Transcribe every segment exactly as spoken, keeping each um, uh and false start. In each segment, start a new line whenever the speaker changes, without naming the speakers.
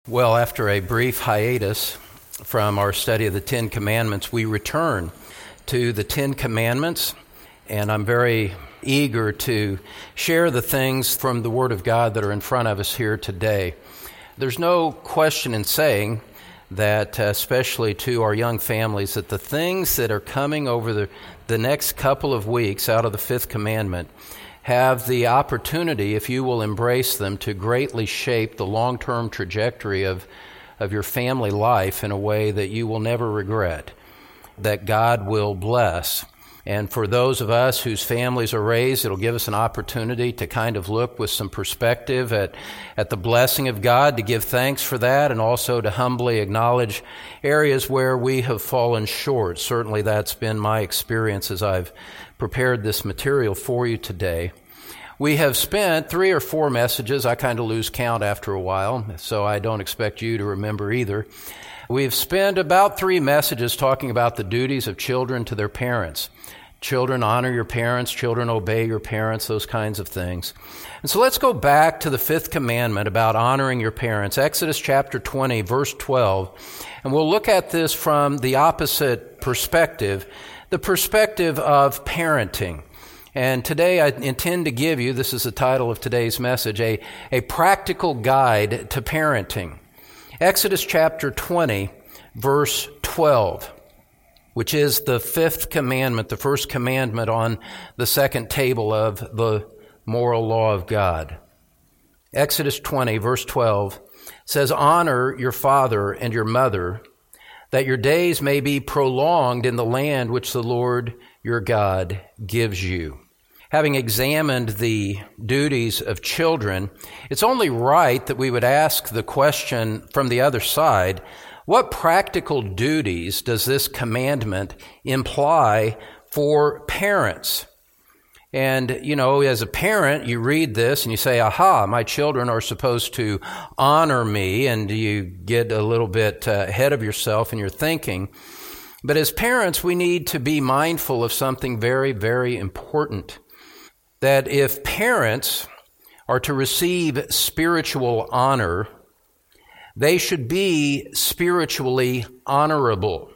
Well, after a brief hiatus from our study of the Ten Commandments, we return to the Ten Commandments, and I'm very eager to share the things from the Word of God that are in front of us here today. There's no question in saying that, uh, especially to our young families, that the things that are coming over the, the next couple of weeks out of the Fifth Commandment have the opportunity, if you will embrace them, to greatly shape the long-term trajectory of, of your family life in a way that you will never regret, that God will bless. And for those of us whose families are raised, it'll give us an opportunity to kind of look with some perspective at, at the blessing of God, to give thanks for that, and also to humbly acknowledge areas where we have fallen short. Certainly that's been my experience as I've prepared this material for you today. We have spent three or four messages. I kind of lose count after a while, so I don't expect you to remember either. We've spent about three messages talking about the duties of children to their parents. Children, honor your parents. Children, obey your parents, those kinds of things. And so let's go back to the fifth commandment about honoring your parents, Exodus chapter twenty, verse twelve. And we'll look at this from the opposite perspective, the perspective of parenting. And today I intend to give you, this is the title of today's message, a, a practical guide to parenting. Exodus chapter twenty, verse twelve, which is the fifth commandment, the first commandment on the second table of the moral law of God. Exodus twenty, verse twelve says, "Honor your father and your mother, that your days may be prolonged in the land which the Lord your God gives you." Having examined the duties of children, it's only right that we would ask the question from the other side, what practical duties does this commandment imply for parents? And, you know, as a parent, you read this and you say, aha, my children are supposed to honor me, and you get a little bit uh, ahead of yourself in your thinking. But as parents, we need to be mindful of something very, very important. That if parents are to receive spiritual honor, they should be spiritually honorable.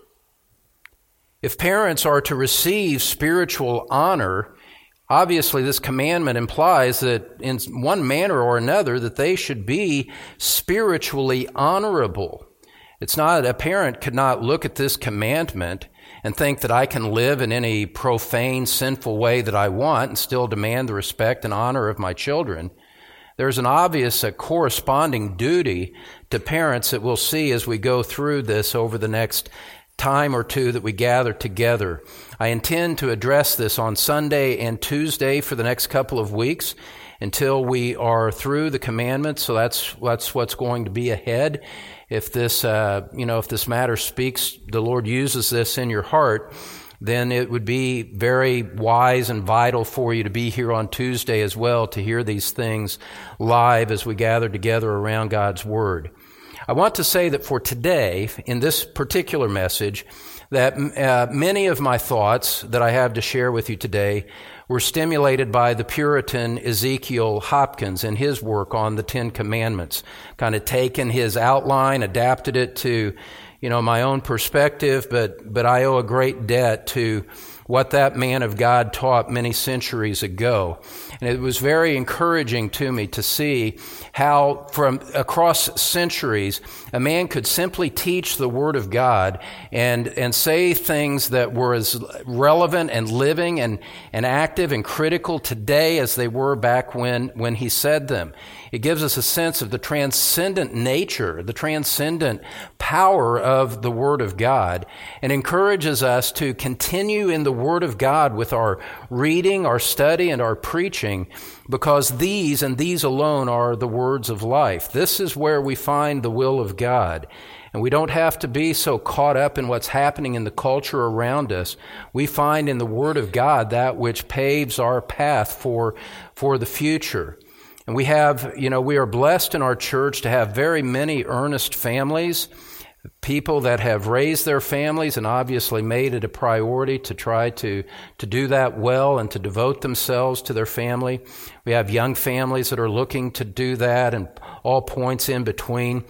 If parents are to receive spiritual honor, obviously this commandment implies that in one manner or another that they should be spiritually honorable. It's not, a parent could not look at this commandment and think that I can live in any profane, sinful way that I want and still demand the respect and honor of my children. There's an obvious uh, corresponding duty to parents that we'll see as we go through this over the next time or two that we gather together. I intend to address this on Sunday and Tuesday for the next couple of weeks until we are through the commandments, so that's, that's what's going to be ahead. If this, uh, you know, if this matter speaks, the Lord uses this in your heart, then it would be very wise and vital for you to be here on Tuesday as well to hear these things live as we gather together around God's Word. I want to say that for today, in this particular message, that uh, many of my thoughts that I have to share with you today were stimulated by the Puritan Ezekiel Hopkins in his work on the Ten Commandments. Kind of taken his outline, adapted it to, you know, my own perspective, but, but I owe a great debt to what that man of God taught many centuries ago. And it was very encouraging to me to see how from across centuries, a man could simply teach the Word of God and, and say things that were as relevant and living and, and active and critical today as they were back when, when he said them. It gives us a sense of the transcendent nature, the transcendent power of the Word of God, and encourages us to continue in the Word of God with our reading, our study, and our preaching, because these and these alone are the words of life. This is where we find the will of God. And we don't have to be so caught up in what's happening in the culture around us. We find in the Word of God that which paves our path for, for the future. And we have, you know, we are blessed in our church to have very many earnest families, people that have raised their families and obviously made it a priority to try to, to do that well and to devote themselves to their family. We have young families that are looking to do that and all points in between.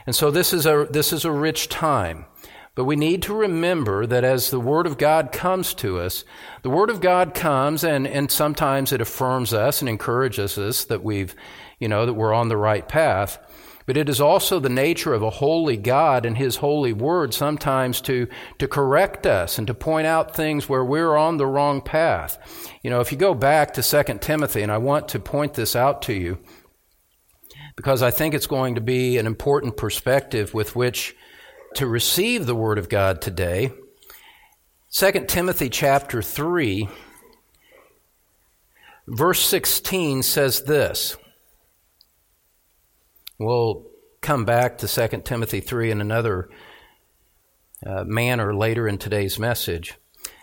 And so this is a this is a rich time. But we need to remember that as the Word of God comes to us, the Word of God comes and, and sometimes it affirms us and encourages us that we've, you know, that we're on the right path. But it is also the nature of a holy God and His holy Word sometimes to, to correct us and to point out things where we're on the wrong path. You know, if you go back to Second Timothy, and I want to point this out to you because I think it's going to be an important perspective with which to receive the Word of God today. Second Timothy chapter three, verse sixteen says this. We'll come back to Second Timothy three in another uh, manner later in today's message.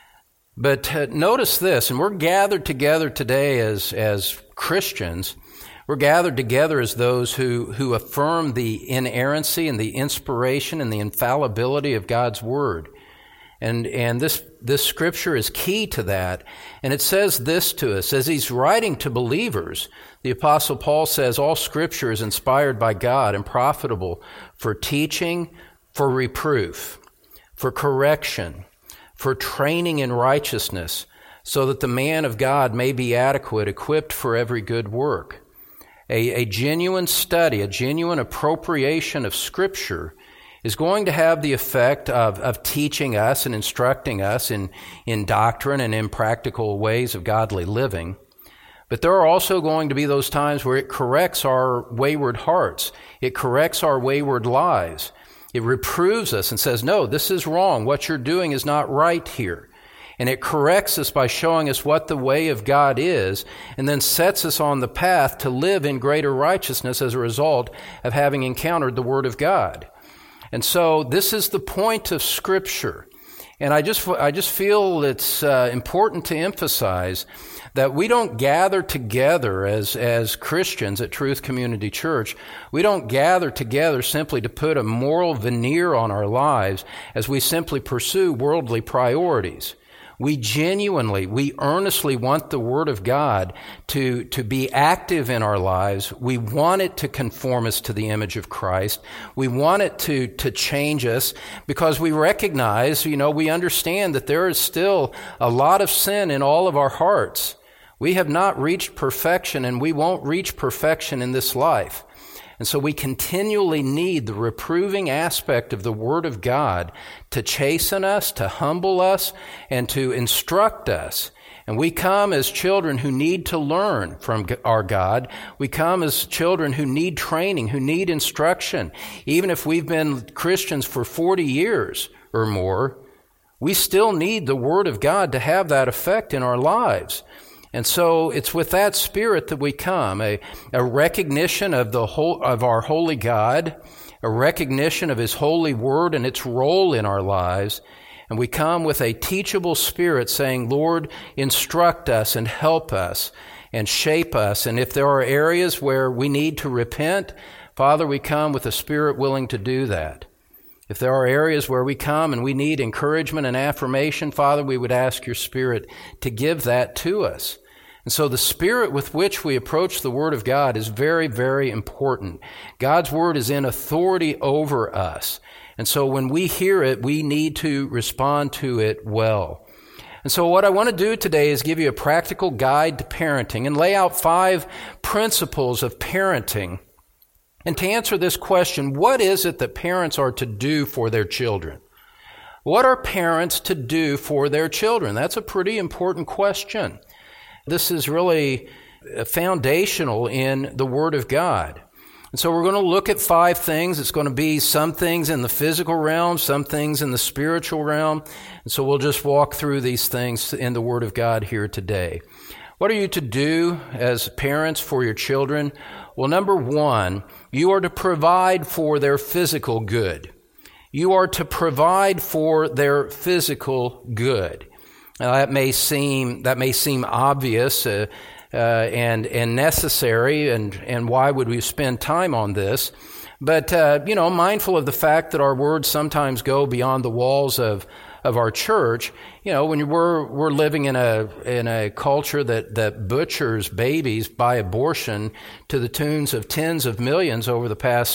But uh, notice this, and we're gathered together today as, as Christians. We're gathered together as those who, who affirm the inerrancy and the inspiration and the infallibility of God's Word. And, and this, this scripture is key to that. And it says this to us. As he's writing to believers, the Apostle Paul says, all scripture is inspired by God and profitable for teaching, for reproof, for correction, for training in righteousness, so that the man of God may be adequate, equipped for every good work. A, a genuine study, a genuine appropriation of Scripture is going to have the effect of, of teaching us and instructing us in, in doctrine and in practical ways of godly living. But there are also going to be those times where it corrects our wayward hearts. It corrects our wayward lives. It reproves us and says, no, this is wrong. What you're doing is not right here. And it corrects us by showing us what the way of God is, and then sets us on the path to live in greater righteousness as a result of having encountered the Word of God. And so this is the point of Scripture. And I just I just feel it's uh, important to emphasize that we don't gather together as, as Christians at Truth Community Church. We don't gather together simply to put a moral veneer on our lives as we simply pursue worldly priorities. We genuinely, we earnestly want the Word of God to, to be active in our lives. We want it to conform us to the image of Christ. We want it to, to change us because we recognize, you know, we understand that there is still a lot of sin in all of our hearts. We have not reached perfection, and we won't reach perfection in this life. And so we continually need the reproving aspect of the Word of God to chasten us, to humble us, and to instruct us. And we come as children who need to learn from our God. We come as children who need training, who need instruction. Even if we've been Christians for forty years or more, we still need the Word of God to have that effect in our lives. And so it's with that spirit that we come, a, a recognition of the whole, of our holy God, a recognition of His holy Word and its role in our lives. And we come with a teachable spirit saying, Lord, instruct us and help us and shape us. And if there are areas where we need to repent, Father, we come with a spirit willing to do that. If there are areas where we come and we need encouragement and affirmation, Father, we would ask your Spirit to give that to us. And so the spirit with which we approach the Word of God is very, very important. God's Word is in authority over us. And so when we hear it, we need to respond to it well. And so what I want to do today is give you a practical guide to parenting and lay out five principles of parenting. And to answer this question, what is it that parents are to do for their children? What are parents to do for their children? That's a pretty important question. This is really foundational in the Word of God. And so we're going to look at five things. It's going to be some things in the physical realm, some things in the spiritual realm. And so we'll just walk through these things in the Word of God here today. What are you to do as parents for your children? Well, number one, you are to provide for their physical good. You are to provide for their physical good. Now, that may seem that may seem obvious uh, uh, and and necessary, and and why would we spend time on this? But uh, you know, mindful of the fact that our words sometimes go beyond the walls of of our church. You know, when we're we're living in a in a culture that that butchers babies by abortion to the tunes of tens of millions over the past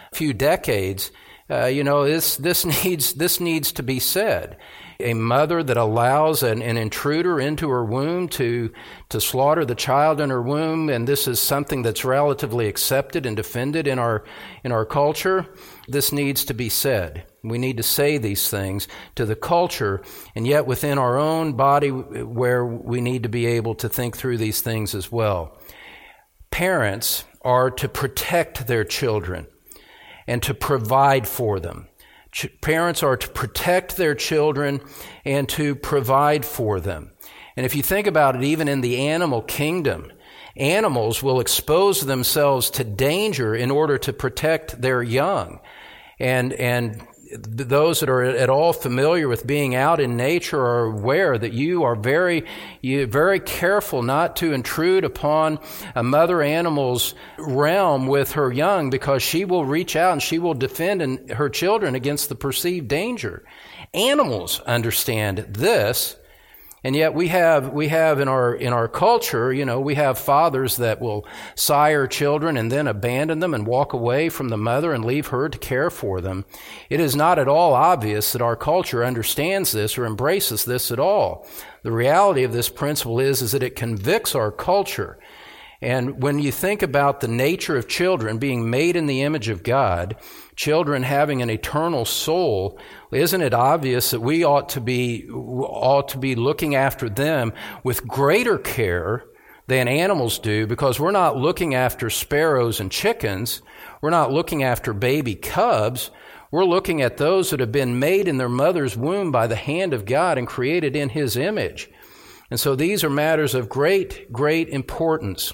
few decades, uh, you know, this this needs this needs to be said. A mother that allows an, an intruder into her womb to to slaughter the child in her womb, and this is something that's relatively accepted and defended in our in our culture, this needs to be said. We need to say these things to the culture, and yet within our own body where we need to be able to think through these things as well. Parents are to protect their children and to provide for them. Ch- parents are to protect their children and to provide for them. And if you think about it, even in the animal kingdom, animals will expose themselves to danger in order to protect their young. And and those that are at all familiar with being out in nature are aware that you are very, you very careful not to intrude upon a mother animal's realm with her young, because she will reach out and she will defend her children against the perceived danger. Animals understand this. And yet we have we have in our in our culture, you know, we have fathers that will sire children and then abandon them and walk away from the mother and leave her to care for them. It is not at all obvious that our culture understands this or embraces this at all. The reality of this principle is, is that it convicts our culture. And when you think about the nature of children being made in the image of God, children having an eternal soul, isn't it obvious that we ought to be ought to be looking after them with greater care than animals do, because we're not looking after sparrows and chickens. We're not looking after baby cubs. We're looking at those that have been made in their mother's womb by the hand of God and created in His image. And so these are matters of great, great importance.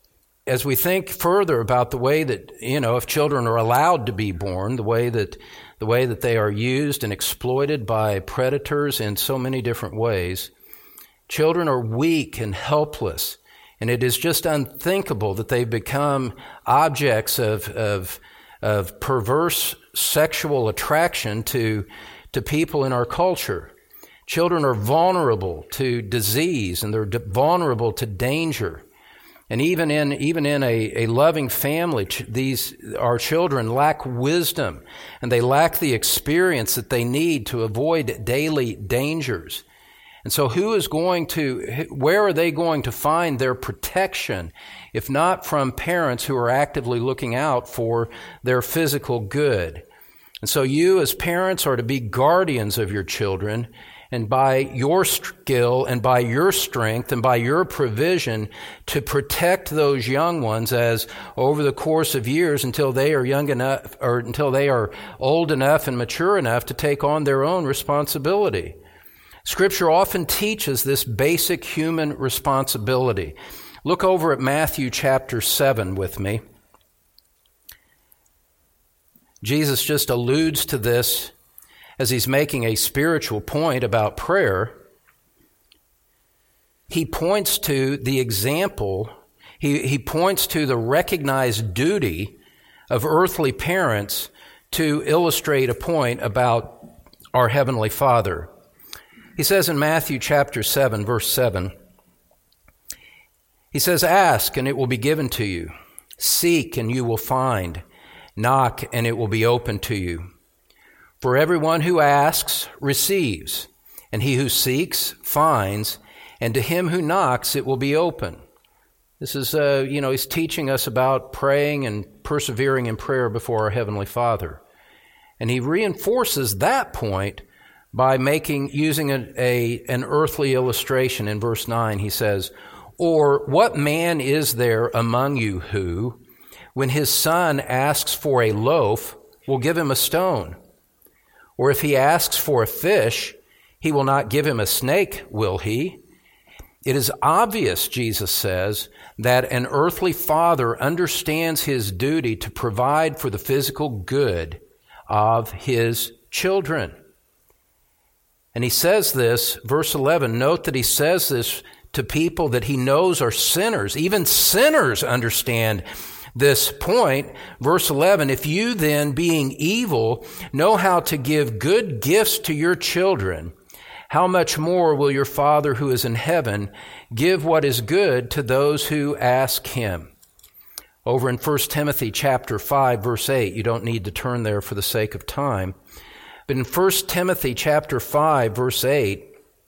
As we think further about the way that, you know, if children are allowed to be born, the way that the way that they are used and exploited by predators in so many different ways, children are weak and helpless, and it is just unthinkable that they've become objects of of, of perverse sexual attraction to to people in our culture. Children are vulnerable to disease, and they're vulnerable to danger. And even in even in a, a loving family, ch- these our children lack wisdom, and they lack the experience that they need to avoid daily dangers. And so who is going to, where are they going to find their protection, if not from parents who are actively looking out for their physical good? And so you as parents are to be guardians of your children, and by your skill and by your strength and by your provision to protect those young ones as over the course of years until they are young enough or until they are old enough and mature enough to take on their own responsibility. Scripture often teaches this basic human responsibility. Look over at Matthew chapter seven with me. Jesus just alludes to this as he's making a spiritual point about prayer. He points to the example, he, he points to the recognized duty of earthly parents to illustrate a point about our Heavenly Father. He says in Matthew chapter seven, verse seven, he says, "Ask, and it will be given to you. Seek, and you will find. Knock, and it will be opened to you. For everyone who asks receives, and he who seeks finds, and to him who knocks it will be open." This is, uh, you know, he's teaching us about praying and persevering in prayer before our Heavenly Father. And he reinforces that point by making, using a, a, an earthly illustration in verse nine. He says, "Or what man is there among you who, when his son asks for a loaf, will give him a stone? Or if he asks for a fish, he will not give him a snake, will he? It is obvious," Jesus says, "that an earthly father understands his duty to provide for the physical good of his children." And he says this, verse eleven, note that he says this to people that he knows are sinners. Even sinners understand this point. Verse eleven, "If you then, being evil, know how to give good gifts to your children, how much more will your Father who is in heaven give what is good to those who ask him?" Over in First Timothy chapter five, verse eight, you don't need to turn there for the sake of time. But in First Timothy chapter five, verse eight,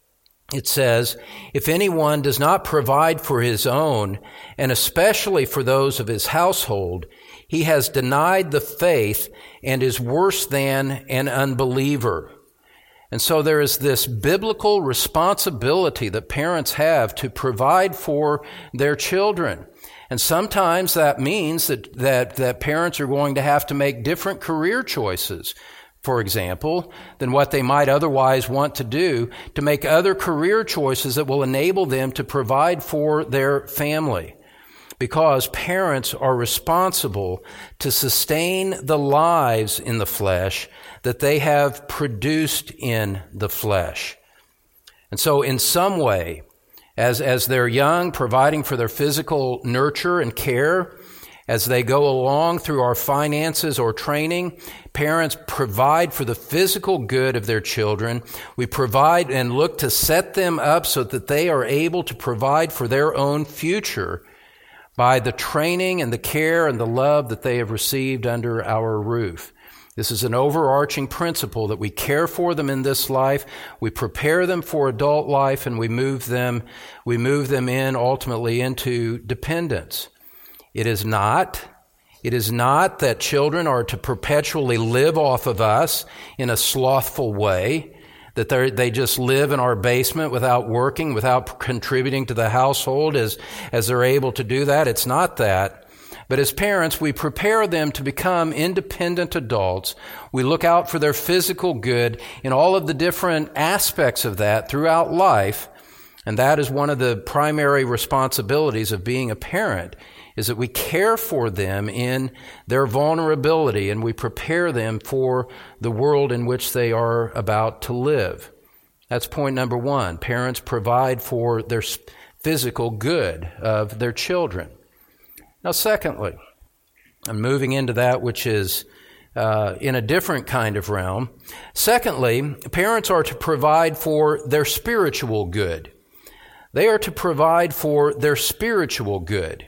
it says, "If anyone does not provide for his own, and especially for those of his household, he has denied the faith and is worse than an unbeliever." And so there is this biblical responsibility that parents have to provide for their children. And sometimes that means that, that, that parents are going to have to make different career choices, for example, than what they might otherwise want to do, to make other career choices that will enable them to provide for their family. Because parents are responsible to sustain the lives in the flesh that they have produced in the flesh. And so in some way, as, as they're young, providing for their physical nurture and care, as they go along through our finances or training, parents provide for the physical good of their children. We provide and look to set them up so that they are able to provide for their own future by the training and the care and the love that they have received under our roof. This is an overarching principle that we care for them in this life, we prepare them for adult life, and we move them, we move them in ultimately into dependence. It is not, it is not that children are to perpetually live off of us in a slothful way, that they just live in our basement without working, without contributing to the household as, as they're able to do that. It's not that. But as parents, we prepare them to become independent adults. We look out for their physical good in all of the different aspects of that throughout life. And that is one of the primary responsibilities of being a parent, is that we care for them in their vulnerability and we prepare them for the world in which they are about to live. That's point number one. Parents provide for their physical good of their children. Now, secondly, I'm moving into that which is uh, in a different kind of realm. Secondly, parents are to provide for their spiritual good. They are to provide for their spiritual good.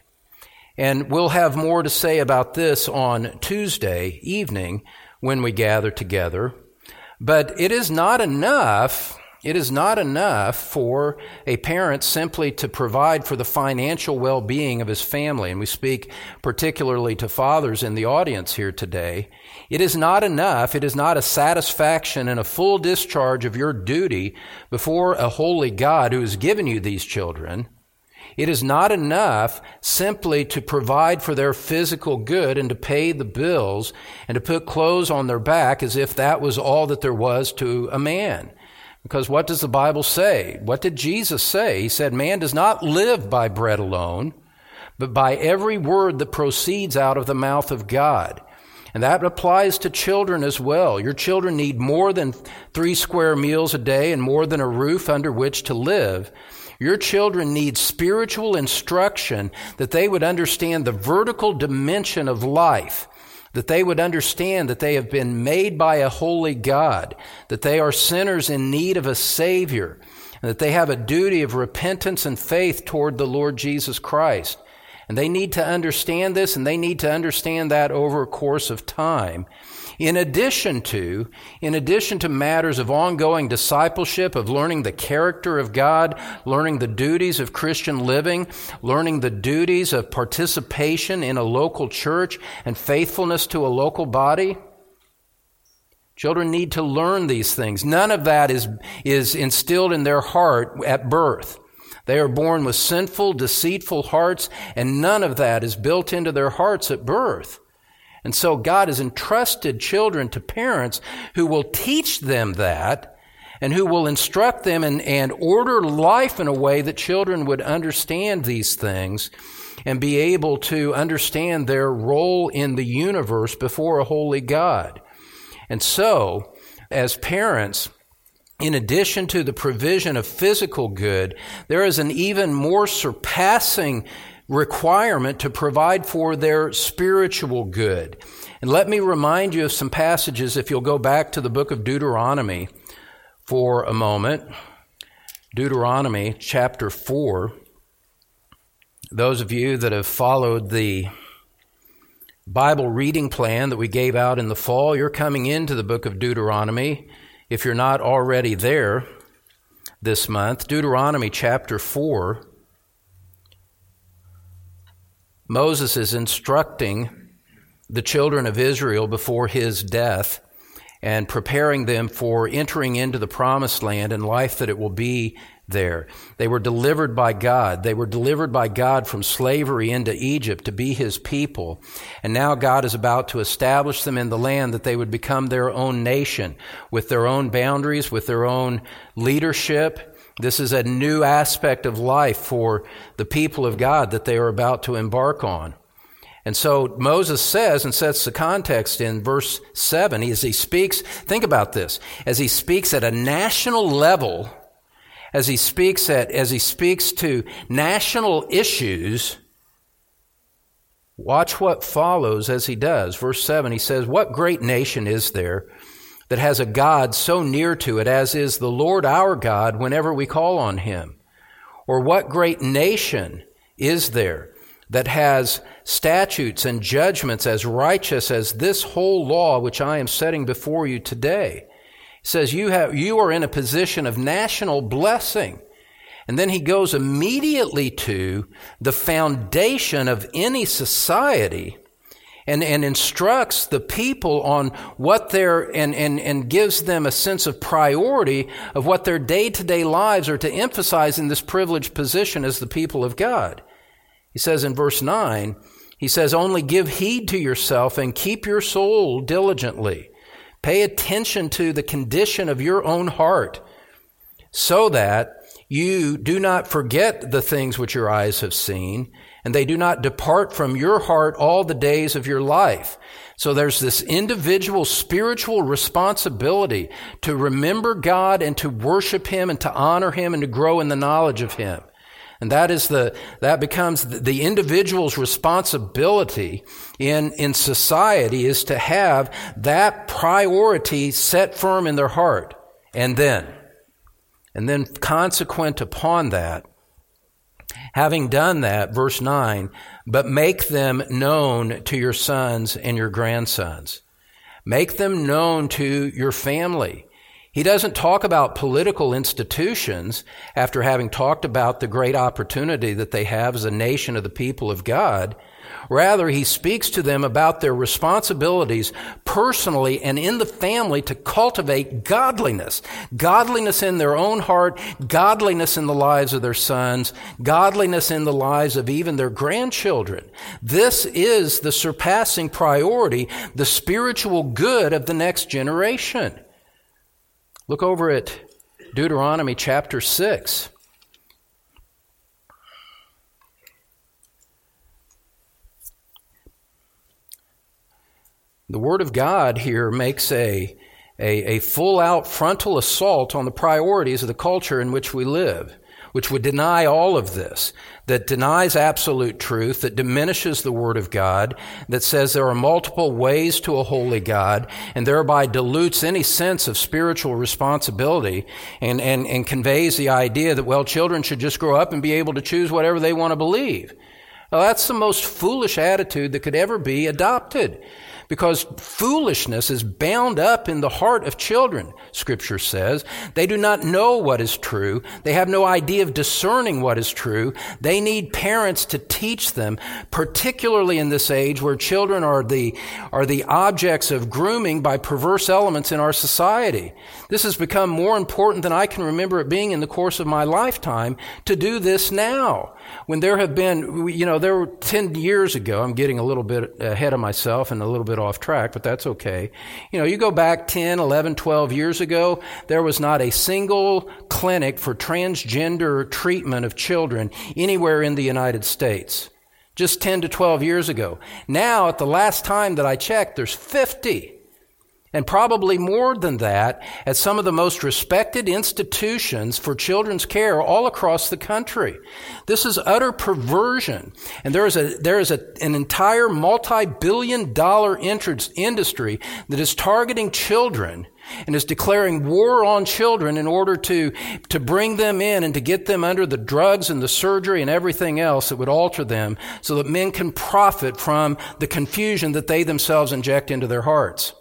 And we'll have more to say about this on Tuesday evening when we gather together. But it is not enough, it is not enough for a parent simply to provide for the financial well-being of his family. And we speak particularly to fathers in the audience here today. It is not enough, it is not a satisfaction and a full discharge of your duty before a holy God who has given you these children. It is not enough simply to provide for their physical good and to pay the bills and to put clothes on their back as if that was all that there was to a man. Because what does the Bible say? What did Jesus say? He said, man does not live by bread alone, but by every word that proceeds out of the mouth of God. And that applies to children as well. Your children need more than three square meals a day and more than a roof under which to live. Your children need spiritual instruction that they would understand the vertical dimension of life, that they would understand that they have been made by a holy God, that they are sinners in need of a Savior, and that they have a duty of repentance and faith toward the Lord Jesus Christ. And they need to understand this, and they need to understand that over a course of time. In addition to, in addition to matters of ongoing discipleship, of learning the character of God, learning the duties of Christian living, learning the duties of participation in a local church and faithfulness to a local body, children need to learn these things. None of that is, is instilled in their heart at birth. They are born with sinful, deceitful hearts, and none of that is built into their hearts at birth. And so God has entrusted children to parents who will teach them that and who will instruct them and, and order life in a way that children would understand these things and be able to understand their role in the universe before a holy God. And so, as parents, in addition to the provision of physical good, there is an even more surpassing requirement to provide for their spiritual good. And let me remind you of some passages, if you'll go back to the book of Deuteronomy for a moment. Deuteronomy chapter four. Those of you that have followed the Bible reading plan that we gave out in the fall. You're coming into the book of Deuteronomy, if you're not already there this month. Deuteronomy chapter four. Moses is instructing the children of Israel before his death and preparing them for entering into the promised land and life that it will be there. They were delivered by God. They were delivered by God from slavery into Egypt to be his people. And now God is about to establish them in the land that they would become their own nation with their own boundaries, with their own leadership. This is a new aspect of life for the people of God that they are about to embark on. And so Moses says, and sets the context in verse seven, as he speaks, think about this, as he speaks at a national level, as he speaks at, as he speaks to national issues, watch what follows as he does. Verse seven, he says, "What great nation is there that has a God so near to it as is the Lord our God whenever we call on him? Or what great nation is there that has statutes and judgments as righteous as this whole law which I am setting before you today?" He says, you have, you are in a position of national blessing. And then he goes immediately to the foundation of any society and, and instructs the people on what their, and, and, and gives them a sense of priority of what their day-to-day lives are to emphasize in this privileged position as the people of God. He says in verse nine, he says, "Only give heed to yourself and keep your soul diligently. Pay attention to the condition of your own heart, so that you do not forget the things which your eyes have seen, and they do not depart from your heart all the days of your life." So there's this individual spiritual responsibility to remember God and to worship him and to honor him and to grow in the knowledge of him. And that is the, that becomes the individual's responsibility in, in society, is to have that priority set firm in their heart. And then, and then consequent upon that, having done that, verse nine, "But make them known to your sons and your grandsons." Make them known to your family. He doesn't talk about political institutions after having talked about the great opportunity that they have as a nation of the people of God. Rather, he speaks to them about their responsibilities personally and in the family to cultivate godliness. Godliness in their own heart, godliness in the lives of their sons, godliness in the lives of even their grandchildren. This is the surpassing priority, the spiritual good of the next generation. Look over at Deuteronomy chapter six. The Word of God here makes a, a, a full-out frontal assault on the priorities of the culture in which we live, which would deny all of this, that denies absolute truth, that diminishes the Word of God, that says there are multiple ways to a holy God, and thereby dilutes any sense of spiritual responsibility, and, and, and conveys the idea that, well, children should just grow up and be able to choose whatever they want to believe. Well, that's the most foolish attitude that could ever be adopted, because foolishness is bound up in the heart of children, Scripture says. They do not know what is true. They have no idea of discerning what is true. They need parents to teach them, particularly in this age where children are the, are the objects of grooming by perverse elements in our society. This has become more important than I can remember it being in the course of my lifetime to do this now. When there have been, you know, there were ten years ago, I'm getting a little bit ahead of myself and a little bit off track, but that's okay. You know, you go back ten, eleven, twelve years ago, there was not a single clinic for transgender treatment of children anywhere in the United States. Just ten to twelve years ago. Now, at the last time that I checked, there's fifty. and probably more than that, at some of the most respected institutions for children's care all across the country. This is utter perversion. And there is a, there is a, an entire multi-billion dollar interest industry that is targeting children and is declaring war on children in order to, to bring them in and to get them under the drugs and the surgery and everything else that would alter them so that men can profit from the confusion that they themselves inject into their hearts.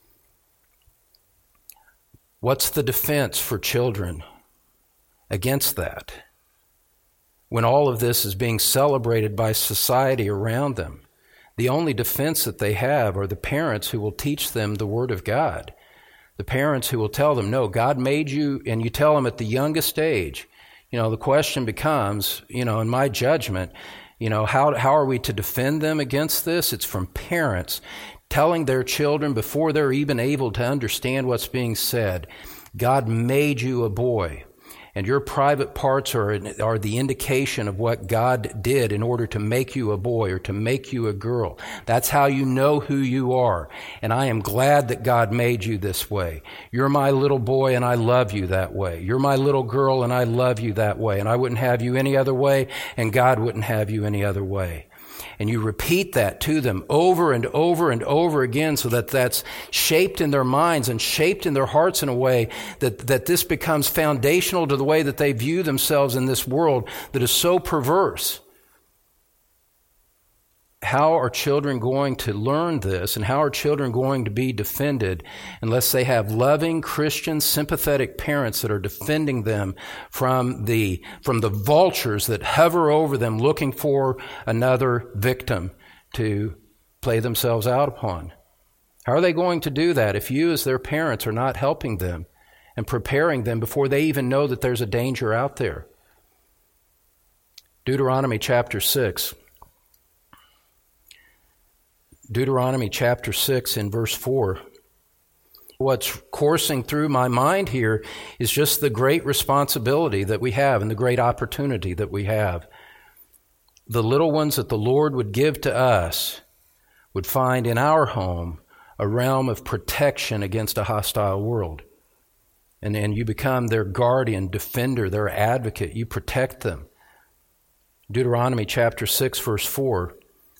What's the defense for children against that when all of this is being celebrated by society around them? The only defense that they have are the parents who will teach them the Word of God. The parents who will tell them, no, God made you, and you tell them at the youngest age. You know, the question becomes, you know, in my judgment, you know, how how are we to defend them against this? It's from parents telling their children before they're even able to understand what's being said, God made you a boy, and your private parts are, are the indication of what God did in order to make you a boy or to make you a girl. That's how you know who you are, and I am glad that God made you this way. You're my little boy, and I love you that way. You're my little girl, and I love you that way, and I wouldn't have you any other way, and God wouldn't have you any other way. And you repeat that to them over and over and over again so that that's shaped in their minds and shaped in their hearts in a way that, that this becomes foundational to the way that they view themselves in this world that is so perverse. How are children going to learn this, and how are children going to be defended unless they have loving, Christian, sympathetic parents that are defending them from the, from the vultures that hover over them looking for another victim to play themselves out upon? How are they going to do that if you as their parents are not helping them and preparing them before they even know that there's a danger out there? Deuteronomy chapter six. Deuteronomy chapter six in verse four. What's coursing through my mind here is just the great responsibility that we have and the great opportunity that we have. The little ones that the Lord would give to us would find in our home a realm of protection against a hostile world. And, and you become their guardian, defender, their advocate. You protect them. Deuteronomy chapter six, verse four.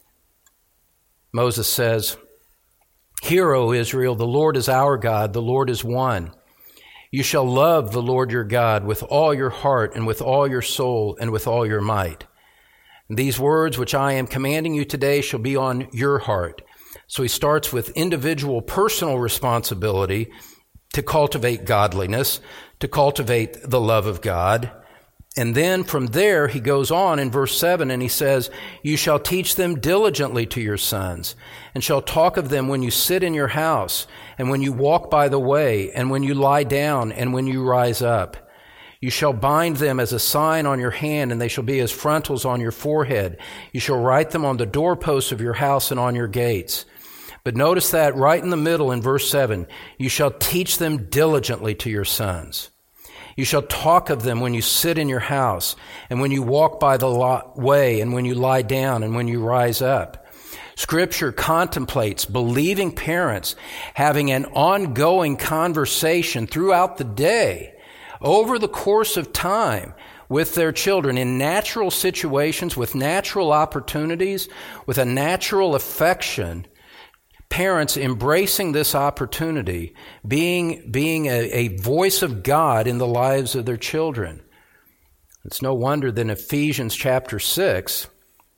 Moses says, "Hear, O Israel, the Lord is our God, the Lord is one. You shall love the Lord your God with all your heart and with all your soul and with all your might. And these words which I am commanding you today shall be on your heart." So he starts with individual personal responsibility to cultivate godliness, to cultivate the love of God. And then from there, he goes on in verse seven and he says, "You shall teach them diligently to your sons, and shall talk of them when you sit in your house, and when you walk by the way, and when you lie down, and when you rise up. You shall bind them as a sign on your hand, and they shall be as frontals on your forehead. You shall write them on the doorposts of your house and on your gates." But notice that right in the middle in verse seven, "You shall teach them diligently to your sons. You shall talk of them when you sit in your house, and when you walk by the way, and when you lie down, and when you rise up." Scripture contemplates believing parents having an ongoing conversation throughout the day, over the course of time, with their children in natural situations, with natural opportunities, with a natural affection. Parents embracing this opportunity, being, being a, a voice of God in the lives of their children. It's no wonder that in Ephesians chapter six,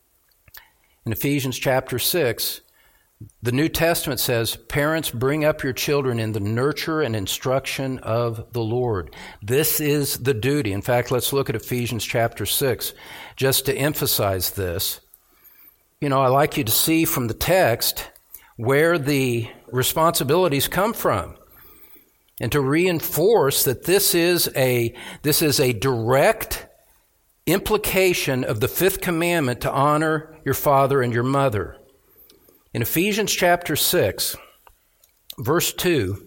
in Ephesians chapter six, the New Testament says, "Parents, bring up your children in the nurture and instruction of the Lord." This is the duty. In fact, let's look at Ephesians chapter six, just to emphasize this. You know, I like you to see from the text where the responsibilities come from, and to reinforce that this is a this is a direct implication of the fifth commandment to honor your father and your mother. In Ephesians chapter six, verse two,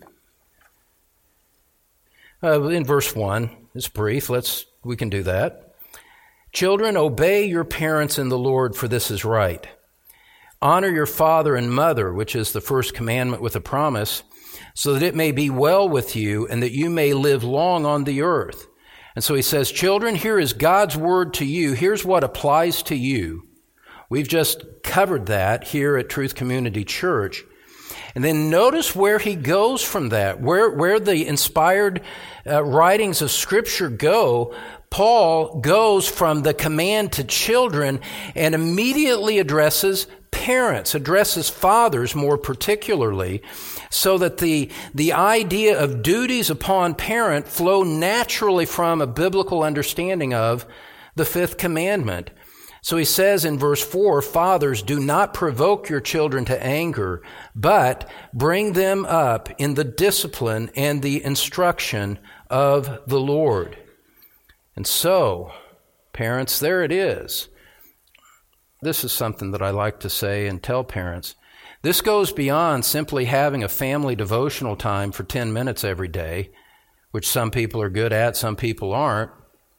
uh, in verse one, it's brief. Let's we can do that. "Children, obey your parents in the Lord, for this is right. Honor your father and mother, which is the first commandment with a promise, so that it may be well with you and that you may live long on the earth. And so he says, children, here is God's word to you. Here's what applies to you. We've just covered that here at Truth Community Church. And then notice where he goes from that, where, where the inspired uh, writings of Scripture go. Paul goes from the command to children and immediately addresses parents, addresses fathers more particularly, so that the, the idea of duties upon parent flow naturally from a biblical understanding of the fifth commandment. So he says in verse four, fathers, do not provoke your children to anger, but bring them up in the discipline and the instruction of the Lord. And so, parents, there it is. This is something that I like to say and tell parents. This goes beyond simply having a family devotional time for ten minutes every day, which some people are good at, some people aren't.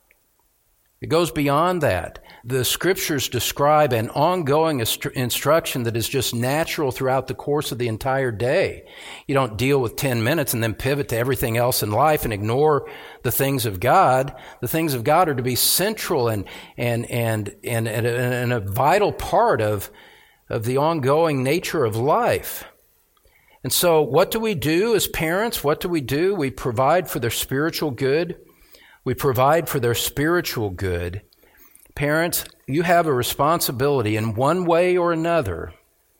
It goes beyond that. The Scriptures describe an ongoing instruction that is just natural throughout the course of the entire day. You don't deal with ten minutes and then pivot to everything else in life and ignore the things of God. The things of God are to be central and and and and, and, and a vital part of, of the ongoing nature of life. And so what do we do as parents? What do we do? We provide for their spiritual good. We provide for their spiritual good. Parents, you have a responsibility in one way or another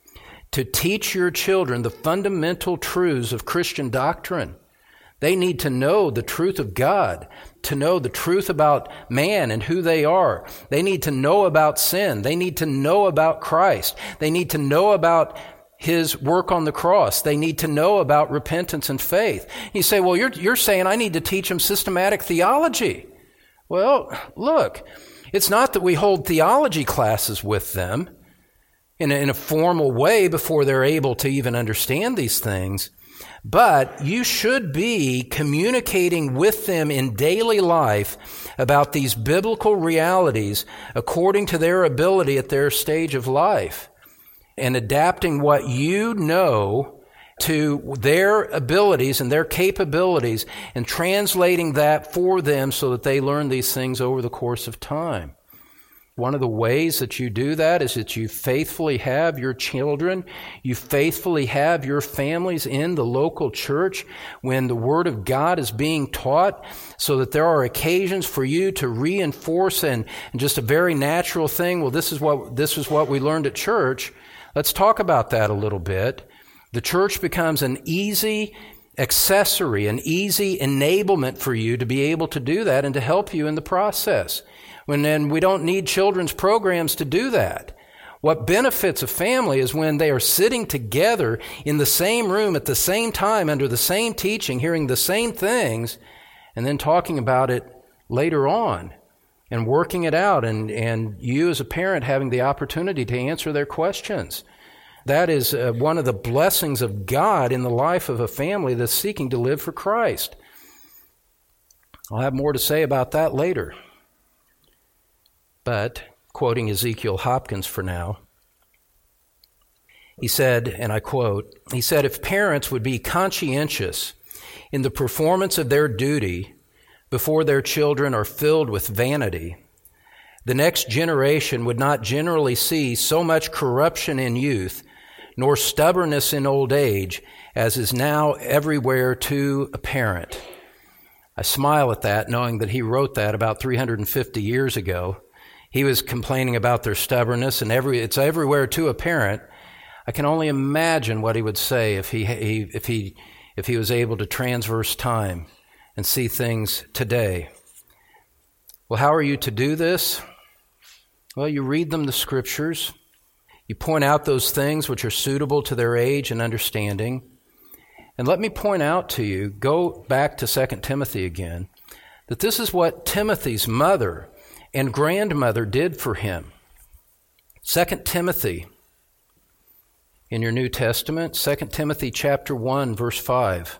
to teach your children the fundamental truths of Christian doctrine. They need to know the truth of God, to know the truth about man and who they are. They need to know about sin. They need to know about Christ. They need to know about His work on the cross. They need to know about repentance and faith. You say, well, you're, you're saying I need to teach them systematic theology. Well, look, it's not that we hold theology classes with them in a, in a formal way before they're able to even understand these things, but you should be communicating with them in daily life about these biblical realities according to their ability at their stage of life, and adapting what you know to their abilities and their capabilities and translating that for them so that they learn these things over the course of time. One of the ways that you do that is that you faithfully have your children, you faithfully have your families in the local church when the Word of God is being taught, so that there are occasions for you to reinforce and, and just a very natural thing, well, this is what this is what we learned at church. Let's talk about that a little bit. The church becomes an easy accessory, an easy enablement for you to be able to do that and to help you in the process. When then we don't need children's programs to do that. What benefits a family is when they are sitting together in the same room at the same time under the same teaching, hearing the same things, and then talking about it later on and working it out, and, and you as a parent having the opportunity to answer their questions. That is uh, one of the blessings of God in the life of a family that's seeking to live for Christ. I'll have more to say about that later. But, quoting Ezekiel Hopkins for now, he said, and I quote, he said, if parents would be conscientious in the performance of their duty before their children are filled with vanity, the next generation would not generally see so much corruption in youth, nor stubbornness in old age, as is now everywhere too apparent. I smile at that, knowing that he wrote that about three hundred fifty years ago. He was complaining about their stubbornness, and every it's everywhere too apparent. I can only imagine what he would say if he, he if he if he was able to transverse time and see things today. Well, how are you to do this? Well, you read them the Scriptures. You point out those things which are suitable to their age and understanding. And let me point out to you, go back to Second Timothy again, that this is what Timothy's mother and grandmother did for him. Second Timothy, in your New Testament, Second Timothy chapter one, verse five.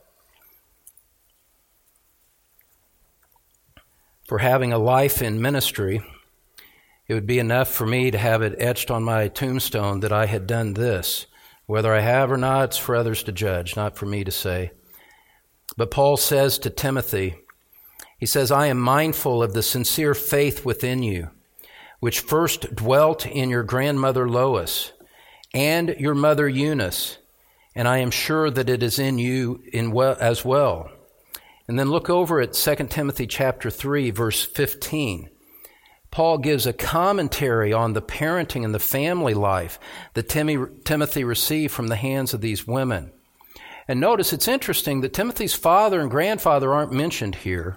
For having a life in ministry, it would be enough for me to have it etched on my tombstone that I had done this. Whether I have or not, it's for others to judge, not for me to say. But Paul says to Timothy, he says, I am mindful of the sincere faith within you, which first dwelt in your grandmother Lois and your mother Eunice, and I am sure that it is in you in well, as well. And then look over at Second Timothy chapter three, verse fifteen. Paul gives a commentary on the parenting and the family life that Timothy received from the hands of these women. And notice it's interesting that Timothy's father and grandfather aren't mentioned here.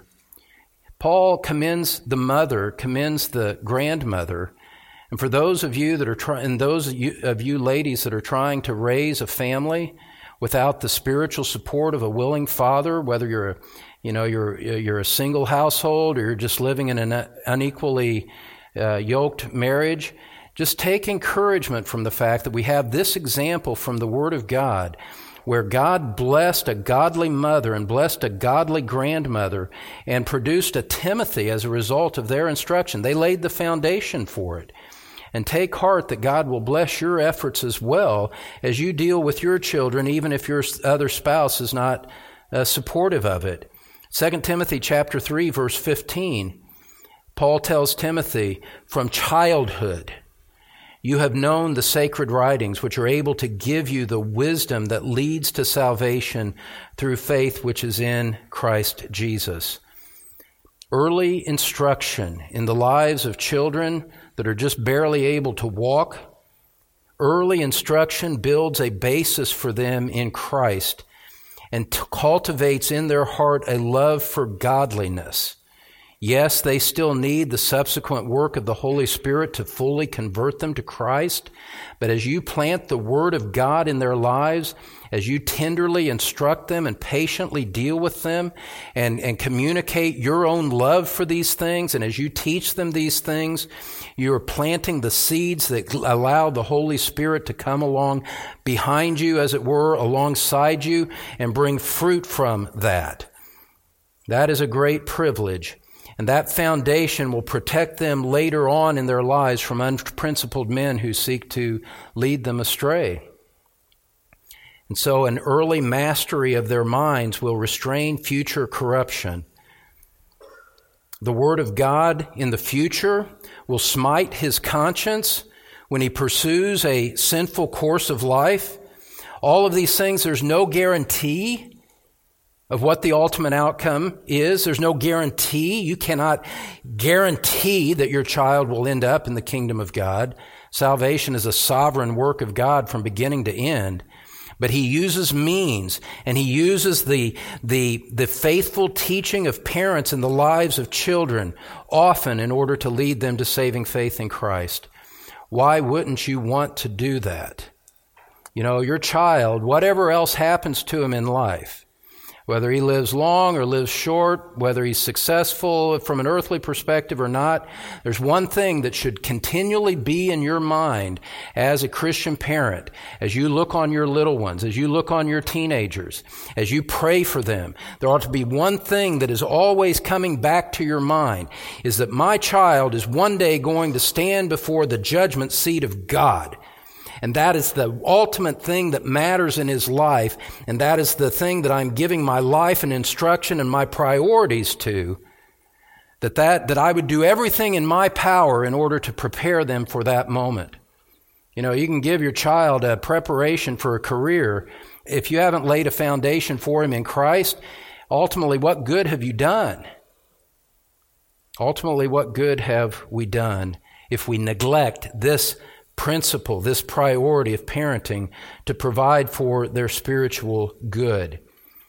Paul commends the mother, commends the grandmother. And for those of you that are trying, and those of you, of you ladies that are trying to raise a family without the spiritual support of a willing father, whether you're a, you know, you're you're a single household or you're just living in an unequally uh, yoked marriage, just take encouragement from the fact that we have this example from the Word of God, where God blessed a godly mother and blessed a godly grandmother and produced a Timothy as a result of their instruction. They laid the foundation for it. And take heart that God will bless your efforts as well as you deal with your children, even if your other spouse is not uh, supportive of it. Second Timothy chapter three, verse fifteen, Paul tells Timothy, from childhood you have known the sacred writings, which are able to give you the wisdom that leads to salvation through faith which is in Christ Jesus. Early instruction in the lives of children that are just barely able to walk, early instruction builds a basis for them in Christ and t- cultivates in their heart a love for godliness. Yes, they still need the subsequent work of the Holy Spirit to fully convert them to Christ, but as you plant the Word of God in their lives, as you tenderly instruct them and patiently deal with them and, and communicate your own love for these things, and as you teach them these things, you are planting the seeds that allow the Holy Spirit to come along behind you, as it were, alongside you, and bring fruit from that. That is a great privilege. And that foundation will protect them later on in their lives from unprincipled men who seek to lead them astray. And so an early mastery of their minds will restrain future corruption. The Word of God in the future will smite his conscience when he pursues a sinful course of life. All of these things, there's no guarantee of what the ultimate outcome is. There's no guarantee. You cannot guarantee that your child will end up in the kingdom of God. Salvation is a sovereign work of God from beginning to end. But he uses means, and he uses the, the, the faithful teaching of parents in the lives of children, often in order to lead them to saving faith in Christ. Why wouldn't you want to do that? You know, your child, whatever else happens to him in life, whether he lives long or lives short, whether he's successful from an earthly perspective or not, there's one thing that should continually be in your mind as a Christian parent, as you look on your little ones, as you look on your teenagers, as you pray for them. There ought to be one thing that is always coming back to your mind, is that my child is one day going to stand before the judgment seat of God. And that is the ultimate thing that matters in his life. And that is the thing that I'm giving my life and instruction and my priorities to. That, that, that I would do everything in my power in order to prepare them for that moment. You know, you can give your child a preparation for a career. If you haven't laid a foundation for him in Christ, ultimately, what good have you done? Ultimately, what good have we done if we neglect this principle, this priority of parenting to provide for their spiritual good?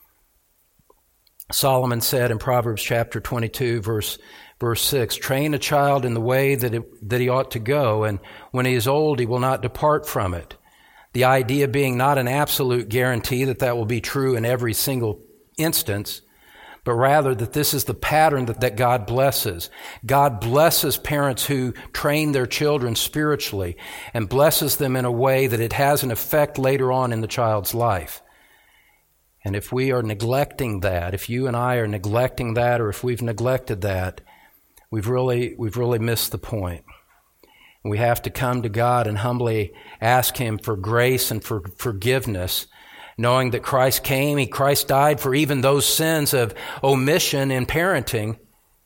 Solomon said in Proverbs chapter twenty-two, verse verse six, train a child in the way that it, that he ought to go, and when he is old, he will not depart from it. The idea being not an absolute guarantee that that will be true in every single instance, but rather that this is the pattern that, that God blesses. God blesses parents who train their children spiritually and blesses them in a way that it has an effect later on in the child's life. And if we are neglecting that, if you and I are neglecting that, or if we've neglected that, we've really, we've really missed the point. We have to come to God and humbly ask Him for grace and for forgiveness, knowing that Christ came, He Christ died for even those sins of omission in parenting.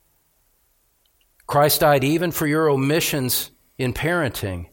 Christ died even for your omissions in parenting.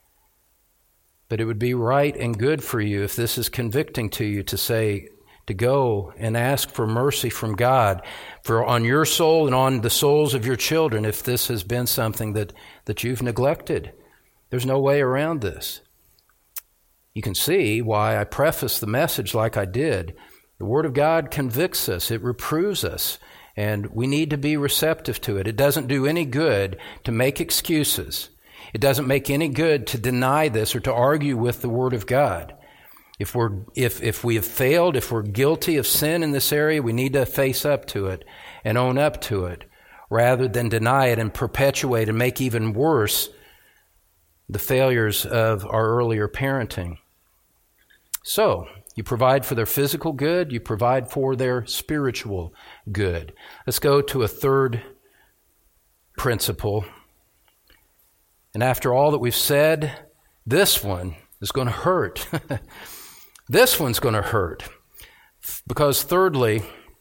But it would be right and good for you, if this is convicting to you, to say, to go and ask for mercy from God for on your soul and on the souls of your children, if this has been something that, that you've neglected. There's no way around this. You can see why I preface the message like I did. The Word of God convicts us. It reproves us. And we need to be receptive to it. It doesn't do any good to make excuses. It doesn't make any good to deny this or to argue with the Word of God. If we're if if we have failed, if we're guilty of sin in this area, we need to face up to it and own up to it, rather than deny it and perpetuate and make even worse the failures of our earlier parenting. So, you provide for their physical good, you provide for their spiritual good. Let's go to a third principle. And after all that we've said, this one is going to hurt. This one's going to hurt. Because thirdly,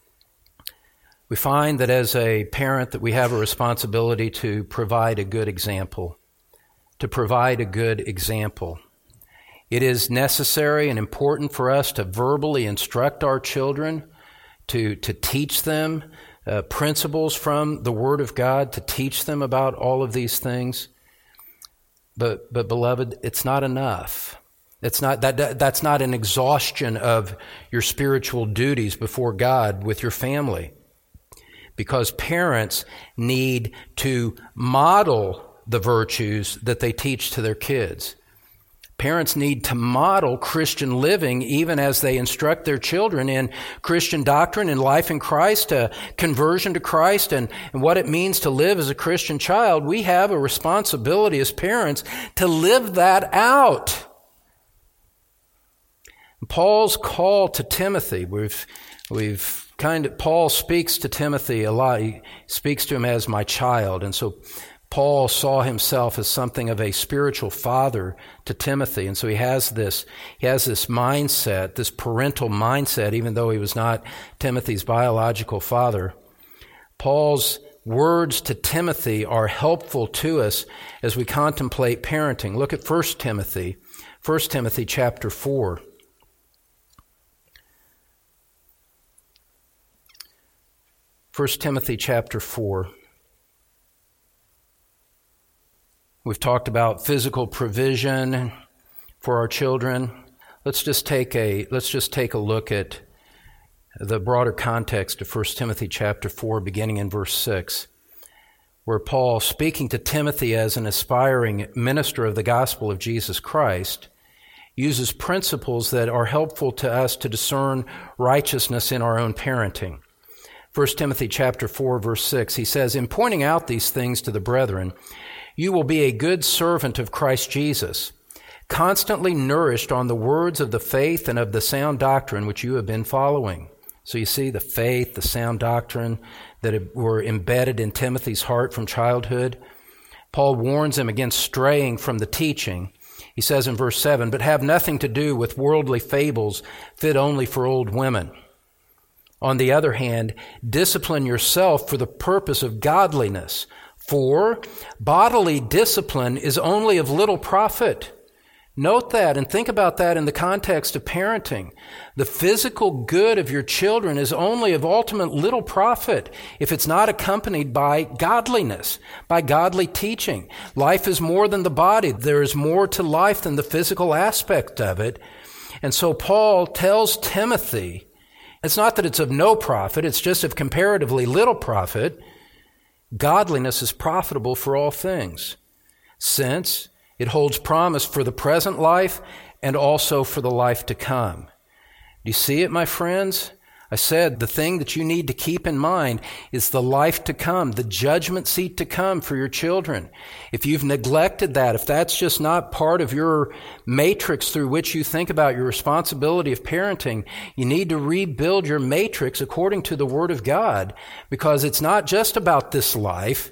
we find that as a parent that we have a responsibility to provide a good example. To provide a good example. It is necessary and important for us to verbally instruct our children, to, to teach them uh, principles from the Word of God, to teach them about all of these things. But, but beloved, it's not enough. It's not that, that that's not an exhaustion of your spiritual duties before God with your family. Because parents need to model the virtues that they teach to their kids. Parents need to model Christian living even as they instruct their children in Christian doctrine and life in Christ, uh, conversion to Christ, and, and what it means to live as a Christian child. We have a responsibility as parents to live that out. Paul's call to Timothy, we've, we've kind of, Paul speaks to Timothy a lot. He speaks to him as my child. And so Paul saw himself as something of a spiritual father to Timothy. And so he has this, he has this mindset, this parental mindset, even though he was not Timothy's biological father. Paul's words to Timothy are helpful to us as we contemplate parenting. Look at First Timothy, First Timothy chapter four. First Timothy chapter four. We've talked about physical provision for our children. Let's just take a let's just take a look at the broader context of First Timothy chapter four, beginning in verse six, where Paul, speaking to Timothy as an aspiring minister of the gospel of Jesus Christ, uses principles that are helpful to us to discern righteousness in our own parenting. First Timothy chapter four, verse six, he says, "In pointing out these things to the brethren, you will be a good servant of Christ Jesus, constantly nourished on the words of the faith and of the sound doctrine which you have been following." So you see the faith, the sound doctrine that were embedded in Timothy's heart from childhood. Paul warns him against straying from the teaching. He says in verse seven, "But have nothing to do with worldly fables fit only for old women. On the other hand, discipline yourself for the purpose of godliness. For bodily discipline is only of little profit." Note that and think about that in the context of parenting. The physical good of your children is only of ultimate little profit if it's not accompanied by godliness, by godly teaching. Life is more than the body. There is more to life than the physical aspect of it. And so Paul tells Timothy, it's not that it's of no profit, it's just of comparatively little profit. Godliness is profitable for all things, since it holds promise for the present life and also for the life to come. Do you see it, my friends? I said the thing that you need to keep in mind is the life to come, the judgment seat to come for your children. If you've neglected that, if that's just not part of your matrix through which you think about your responsibility of parenting, you need to rebuild your matrix according to the Word of God, because it's not just about this life.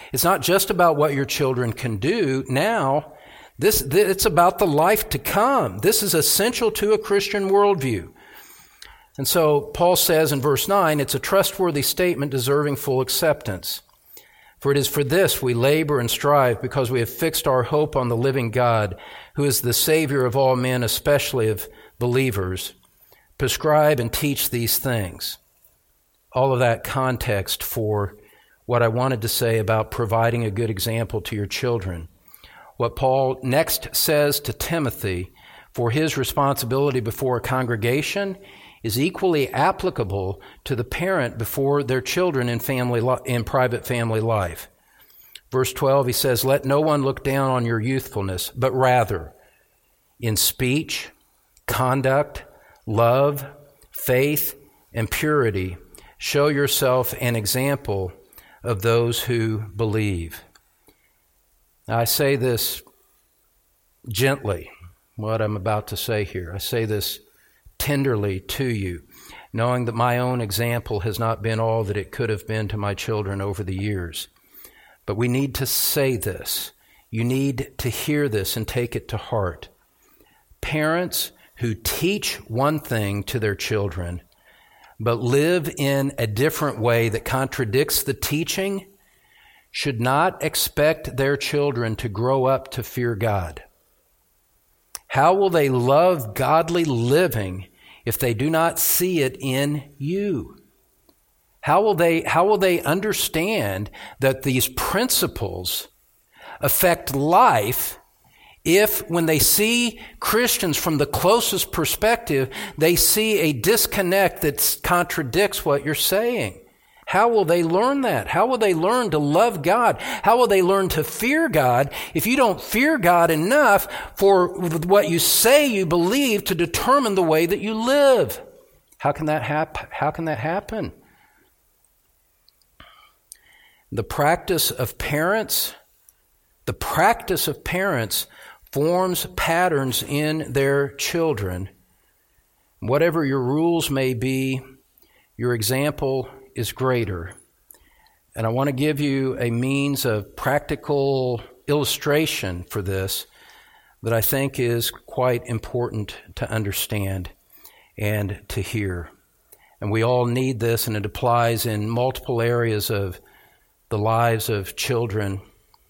It's not just about what your children can do now. This, it's about the life to come. This is essential to a Christian worldview. And so Paul says in verse nine, it's a trustworthy statement deserving full acceptance. For it is for this we labor and strive, because we have fixed our hope on the living God, who is the Savior of all men, especially of believers. Prescribe and teach these things. All of that context for what I wanted to say about providing a good example to your children. What Paul next says to Timothy for his responsibility before a congregation is equally applicable to the parent before their children in family in private family life. Verse twelve, he says, "Let no one look down on your youthfulness, but rather in speech, conduct, love, faith, and purity, show yourself an example of those who believe." Now, I say this gently, what I'm about to say here. I say this tenderly to you, knowing that my own example has not been all that it could have been to my children over the years. But we need to say this. You need to hear this and take it to heart. Parents who teach one thing to their children, but live in a different way that contradicts the teaching, should not expect their children to grow up to fear God. How will they love godly living if they do not see it in you? How will they, how will they understand that these principles affect life if, when they see Christians from the closest perspective, they see a disconnect that contradicts what you're saying? How will they learn that? How will they learn to love God? How will they learn to fear God if you don't fear God enough for what you say you believe to determine the way that you live? How can that hap- How can that happen? The practice of parents, the practice of parents forms patterns in their children. Whatever your rules may be, your example is greater. And I want to give you a means of practical illustration for this that I think is quite important to understand and to hear. And we all need this, and it applies in multiple areas of the lives of children,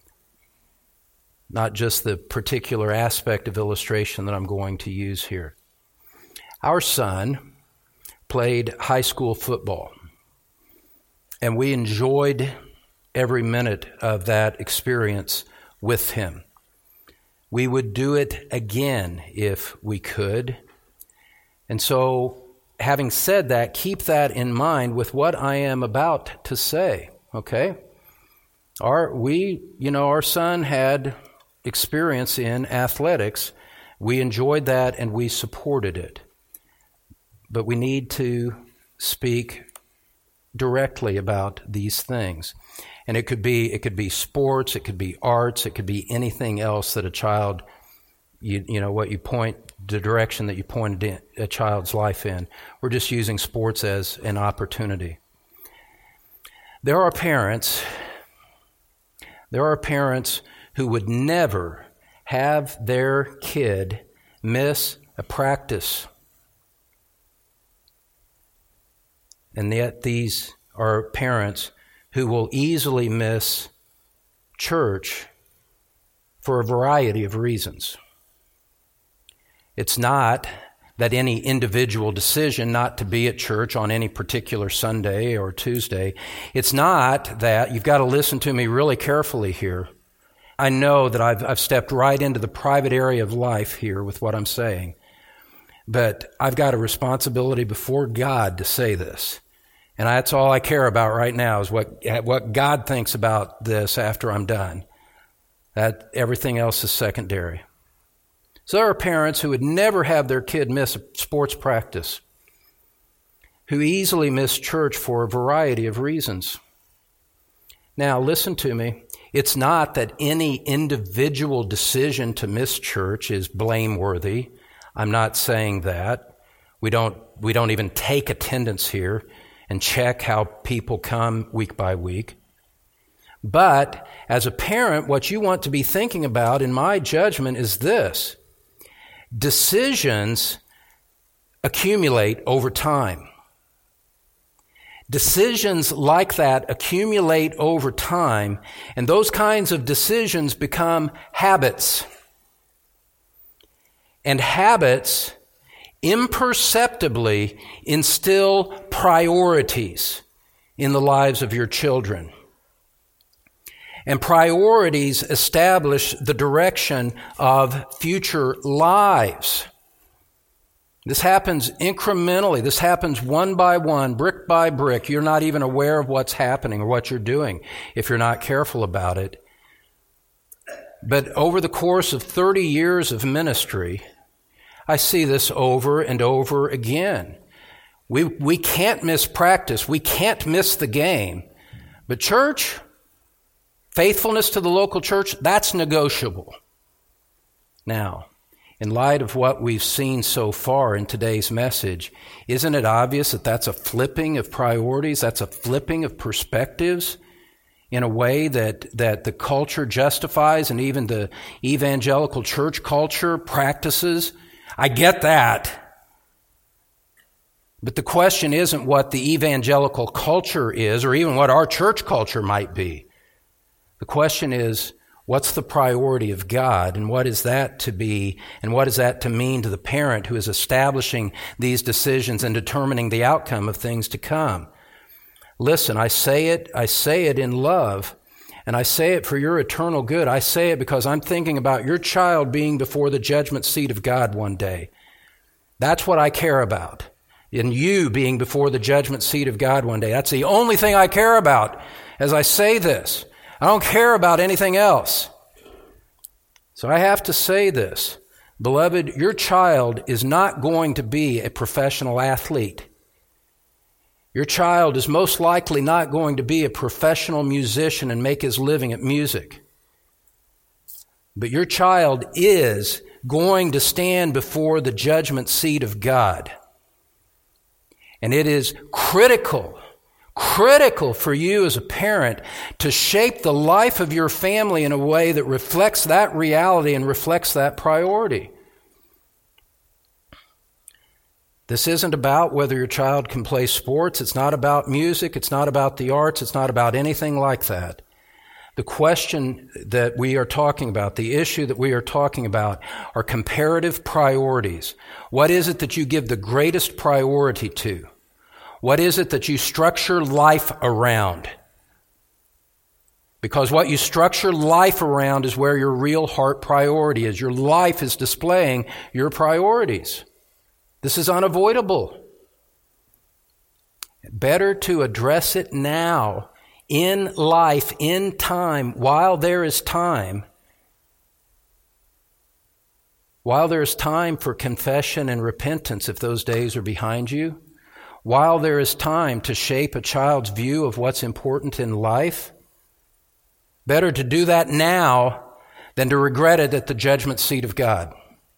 not just the particular aspect of illustration that I'm going to use here. Our son played high school football, and we enjoyed every minute of that experience with him. We would do it again if we could. And so, having said that, keep that in mind with what I am about to say, okay? Our, we, you know, our son had experience in athletics. We enjoyed that and we supported it. But we need to speak directly about these things. And it could be it could be sports, it could be arts, it could be anything else that a child, you, you know, what you point, the direction that you pointed in, a child's life in. We're just using sports as an opportunity. There are parents, there are parents who would never have their kid miss a practice. And yet these are parents who will easily miss church for a variety of reasons. It's not that any individual decision not to be at church on any particular Sunday or Tuesday, it's not that, you've got to listen to me really carefully here. I know that I've, I've stepped right into the private area of life here with what I'm saying, but I've got a responsibility before God to say this. And that's all I care about right now is what what God thinks about this after I'm done. That everything else is secondary. So there are parents who would never have their kid miss a sports practice, who easily miss church for a variety of reasons. Now, listen to me. It's not that any individual decision to miss church is blameworthy. I'm not saying that. We don't we don't even take attendance here and check how people come week by week. But as a parent, what you want to be thinking about, in my judgment, is this. Decisions accumulate over time. Decisions like that accumulate over time, and those kinds of decisions become habits. And habits imperceptibly instill priorities in the lives of your children. And priorities establish the direction of future lives. This happens incrementally. This happens one by one, brick by brick. You're not even aware of what's happening or what you're doing if you're not careful about it. But over the course of thirty years of ministry, I see this over and over again. We, we can't miss practice. We can't miss the game. But church, faithfulness to the local church, that's negotiable. Now, in light of what we've seen so far in today's message, isn't it obvious that that's a flipping of priorities? That's a flipping of perspectives in a way that, that the culture justifies and even the evangelical church culture practices? I get that. But the question isn't what the evangelical culture is or even what our church culture might be. The question is, what's the priority of God, and what is that to be, and what is that to mean to the parent who is establishing these decisions and determining the outcome of things to come? Listen, I say it, I say it in love, and I say it for your eternal good. I say it because I'm thinking about your child being before the judgment seat of God one day. That's what I care about, and you being before the judgment seat of God one day. That's the only thing I care about as I say this. I don't care about anything else. So I have to say this. Beloved, your child is not going to be a professional athlete. Your child is most likely not going to be a professional musician and make his living at music. But your child is going to stand before the judgment seat of God. And it is critical Critical for you as a parent to shape the life of your family in a way that reflects that reality and reflects that priority. This isn't about whether your child can play sports. It's not about music. It's not about the arts. It's not about anything like that. The question that we are talking about, the issue that we are talking about, are comparative priorities. What is it that you give the greatest priority to? What is it that you structure life around? Because what you structure life around is where your real heart priority is. Your life is displaying your priorities. This is unavoidable. Better to address it now, in life, in time, while there is time. While there is time for confession and repentance, if those days are behind you. While there is time to shape a child's view of what's important in life, better to do that now than to regret it at the judgment seat of God.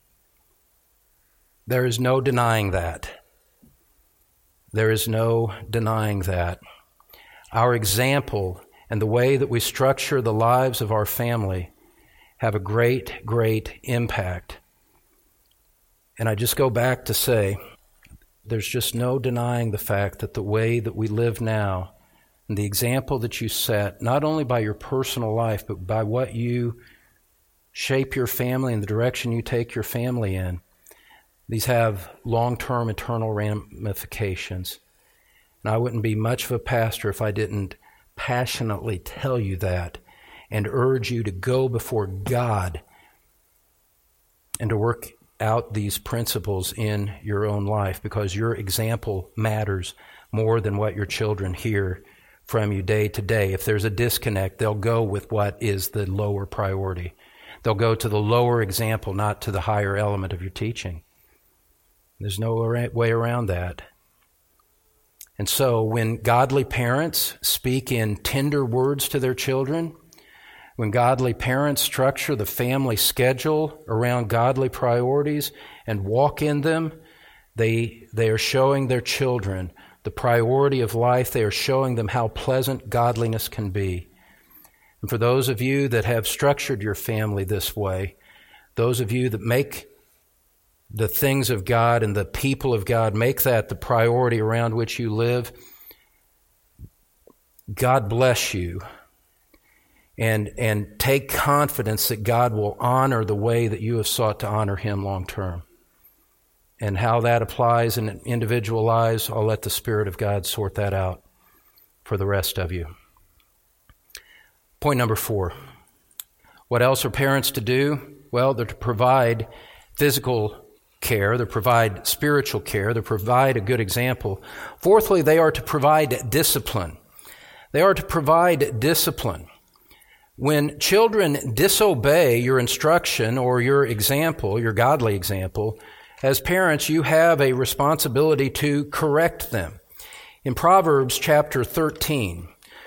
There is no denying that. There is no denying that. Our example and the way that we structure the lives of our family have a great, great impact. And I just go back to say, there's just no denying the fact that the way that we live now and the example that you set, not only by your personal life, but by what you shape your family and the direction you take your family in, these have long-term eternal ramifications. And I wouldn't be much of a pastor if I didn't passionately tell you that and urge you to go before God and to work out these principles in your own life, because your example matters more than what your children hear from you day to day. If there's a disconnect, they'll go with what is the lower priority. They'll go to the lower example, not to the higher element of your teaching. There's no way around that. And so when godly parents speak in tender words to their children, when godly parents structure the family schedule around godly priorities and walk in them, they, they are showing their children the priority of life. They are showing them how pleasant godliness can be. And for those of you that have structured your family this way, those of you that make the things of God and the people of God, make that the priority around which you live, God bless you. And, and take confidence that God will honor the way that you have sought to honor Him long term. And how that applies in individual lives, I'll let the Spirit of God sort that out for the rest of you. Point number four. What else are parents to do? Well, they're to provide physical care, they provide spiritual care, they provide a good example. Fourthly, they are to provide discipline. They are to provide discipline. When children disobey your instruction or your example, your godly example, as parents, you have a responsibility to correct them. In Proverbs chapter thirteen,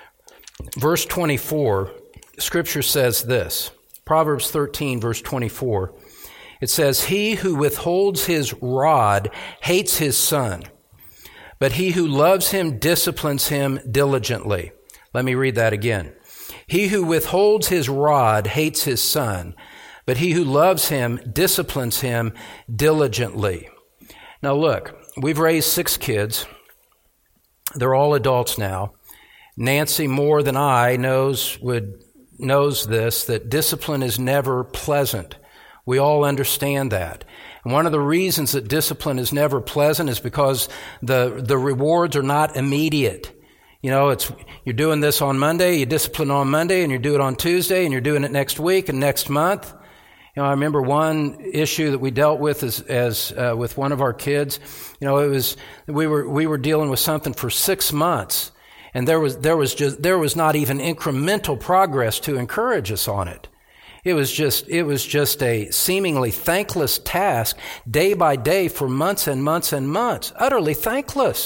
verse twenty-four, Scripture says this. Proverbs thirteen, verse twenty-four. It says, "He who withholds his rod hates his son, but he who loves him disciplines him diligently." Let me read that again. "He who withholds his rod hates his son, but he who loves him disciplines him diligently." Now look, we've raised six kids. They're all adults now. Nancy, more than I, knows would knows this, that discipline is never pleasant. We all understand that. And one of the reasons that discipline is never pleasant is because the, the rewards are not immediate. You know, it's you're doing this on Monday, you discipline on Monday, and you do it on Tuesday, and you're doing it next week and next month. You know, I remember one issue that we dealt with as, as uh, with one of our kids. You know, it was we were we were dealing with something for six months, and there was there was just there was not even incremental progress to encourage us on it. It was just it was just a seemingly thankless task, day by day, for months and months and months, utterly thankless.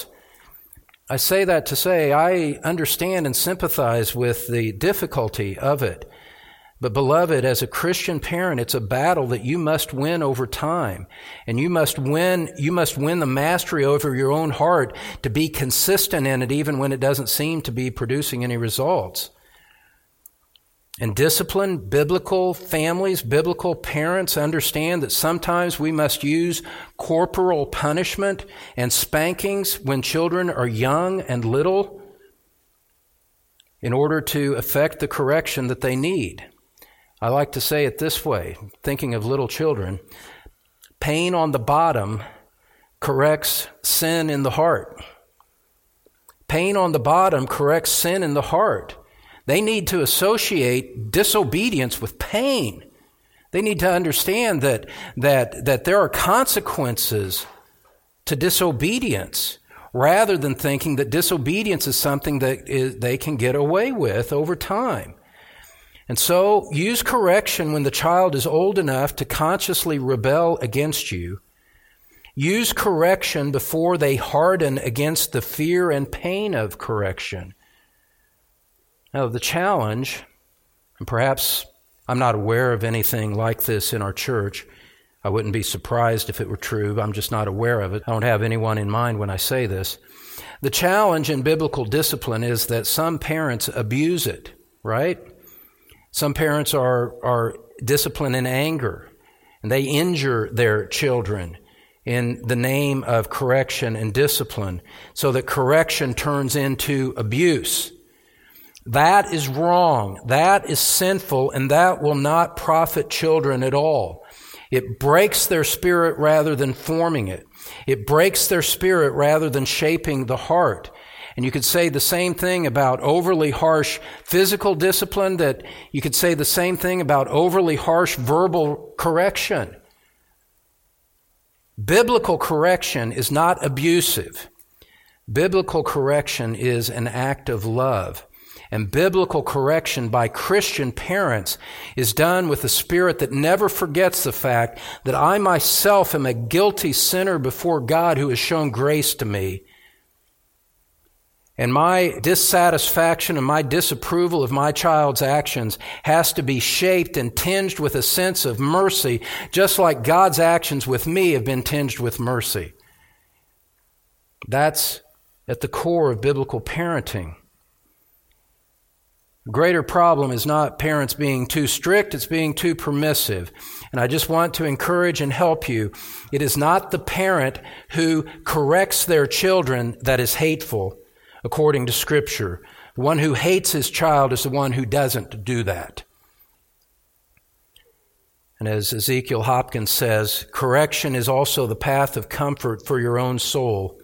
I say that to say I understand and sympathize with the difficulty of it. But beloved, as a Christian parent, it's a battle that you must win over time. And you must win, you must win the mastery over your own heart to be consistent in it even when it doesn't seem to be producing any results. And discipline, biblical families, biblical parents understand that sometimes we must use corporal punishment and spankings when children are young and little in order to effect the correction that they need. I like to say it this way, thinking of little children, pain on the bottom corrects sin in the heart. Pain on the bottom corrects sin in the heart. They need to associate disobedience with pain. They need to understand that, that, that there are consequences to disobedience, rather than thinking that disobedience is something that is, they can get away with over time. And so use correction when the child is old enough to consciously rebel against you. Use correction before they harden against the fear and pain of correction. Now, the challenge, and perhaps I'm not aware of anything like this in our church. I wouldn't be surprised if it were true. I'm just not aware of it. I don't have anyone in mind when I say this. The challenge in biblical discipline is that some parents abuse it, right? Some parents are, are disciplined in anger, and they injure their children in the name of correction and discipline, so that correction turns into abuse. That is wrong. That is sinful, and that will not profit children at all. It breaks their spirit rather than forming it. It breaks their spirit rather than shaping the heart. And you could say the same thing about overly harsh physical discipline, that you could say the same thing about overly harsh verbal correction. Biblical correction is not abusive. Biblical correction is an act of love. And biblical correction by Christian parents is done with a spirit that never forgets the fact that I myself am a guilty sinner before God who has shown grace to me. And my dissatisfaction and my disapproval of my child's actions has to be shaped and tinged with a sense of mercy, just like God's actions with me have been tinged with mercy. That's at the core of biblical parenting. The greater problem is not parents being too strict, it's being too permissive. And I just want to encourage and help you. It is not the parent who corrects their children that is hateful, according to Scripture. The one who hates his child is the one who doesn't do that. And as Ezekiel Hopkins says, correction is also the path of comfort for your own soul.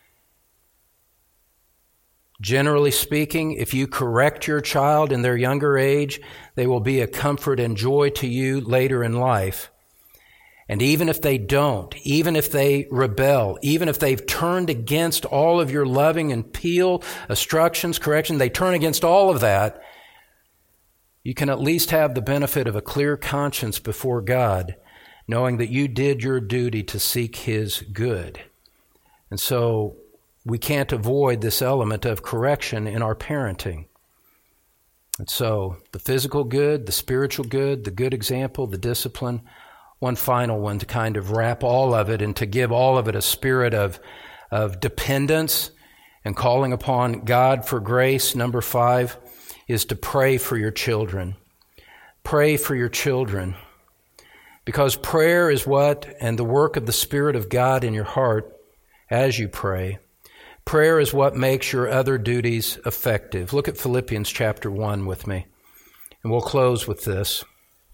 Generally speaking, if you correct your child in their younger age, they will be a comfort and joy to you later in life. And even if they don't, even if they rebel, even if they've turned against all of your loving and appeal, instructions, correction, they turn against all of that, you can at least have the benefit of a clear conscience before God, knowing that you did your duty to seek His good. And so we can't avoid this element of correction in our parenting. And so the physical good, the spiritual good, the good example, the discipline, one final one to kind of wrap all of it and to give all of it a spirit of, of dependence and calling upon God for grace. Number five is to pray for your children. Pray for your children. Because prayer is what, and the work of the Spirit of God in your heart as you pray, prayer is what makes your other duties effective. Look at Philippians chapter one with me, and we'll close with this.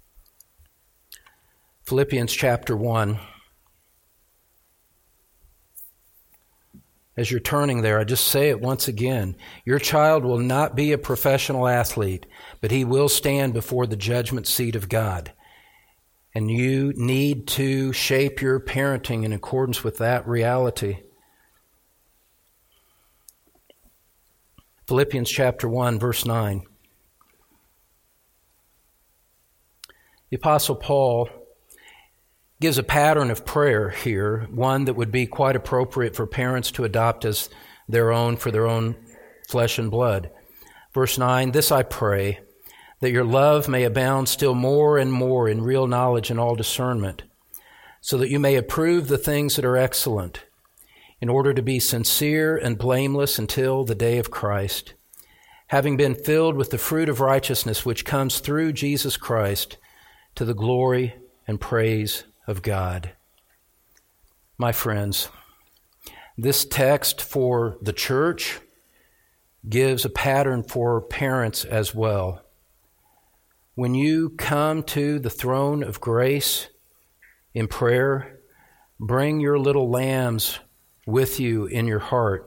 Philippians chapter one. As you're turning there, I just say it once again. Your child will not be a professional athlete, but he will stand before the judgment seat of God. And you need to shape your parenting in accordance with that reality. Philippians chapter one, verse nine. The Apostle Paul gives a pattern of prayer here, one that would be quite appropriate for parents to adopt as their own for their own flesh and blood. Verse nine, this I pray, that your love may abound still more and more in real knowledge and all discernment, so that you may approve the things that are excellent, in order to be sincere and blameless until the day of Christ, having been filled with the fruit of righteousness which comes through Jesus Christ to the glory and praise of God. My friends, this text for the church gives a pattern for parents as well. When you come to the throne of grace in prayer, bring your little lambs with you in your heart.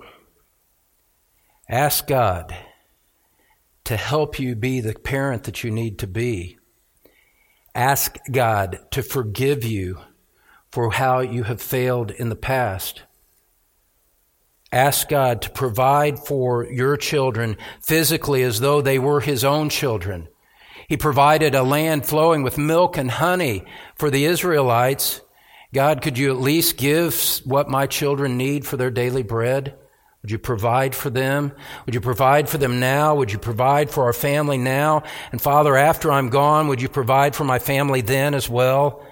Ask God to help you be the parent that you need to be. Ask God to forgive you for how you have failed in the past. Ask God to provide for your children physically as though they were His own children. He provided a land flowing with milk and honey for the Israelites. God, could you at least give what my children need for their daily bread? Would you provide for them? Would you provide for them now? Would you provide for our family now? And Father, after I'm gone, would you provide for my family then as well?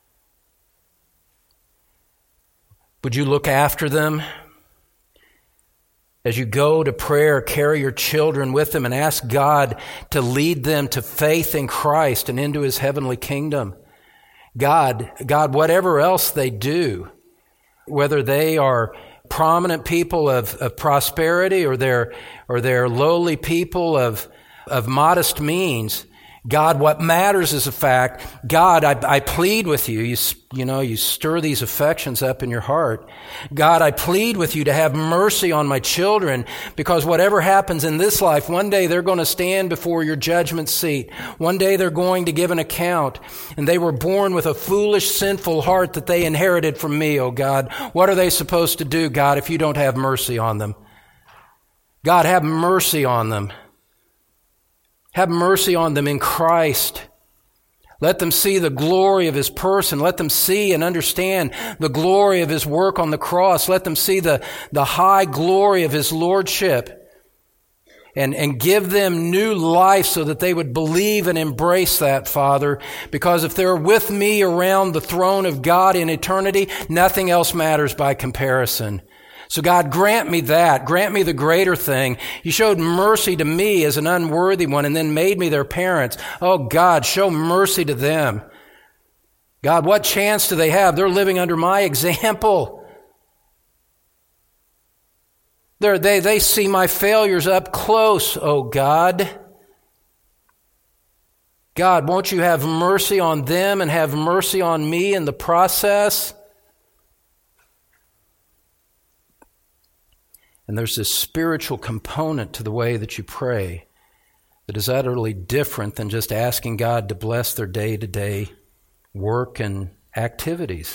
Would you look after them? As you go to prayer, carry your children with them and ask God to lead them to faith in Christ and into His heavenly kingdom. God, God, whatever else they do, whether they are prominent people of, of prosperity or they're, or they're lowly people of, of modest means, God, what matters is the fact, God, I, I plead with you, you, you know, you stir these affections up in your heart. God, I plead with you to have mercy on my children, because whatever happens in this life, one day they're going to stand before your judgment seat. One day they're going to give an account, and they were born with a foolish, sinful heart that they inherited from me, oh God. What are they supposed to do, God, if you don't have mercy on them? God, have mercy on them. Have mercy on them in Christ. Let them see the glory of His person. Let them see and understand the glory of His work on the cross. Let them see the, the high glory of His lordship. And, and give them new life so that they would believe and embrace that, Father. Because if they're with me around the throne of God in eternity, nothing else matters by comparison. So God, grant me that. Grant me the greater thing. You showed mercy to me as an unworthy one and then made me their parents. Oh God, show mercy to them. God, what chance do they have? They're living under my example. They're, they, they see my failures up close, oh God. God, won't you have mercy on them and have mercy on me in the process? And there's this spiritual component to the way that you pray that is utterly different than just asking God to bless their day-to-day work and activities.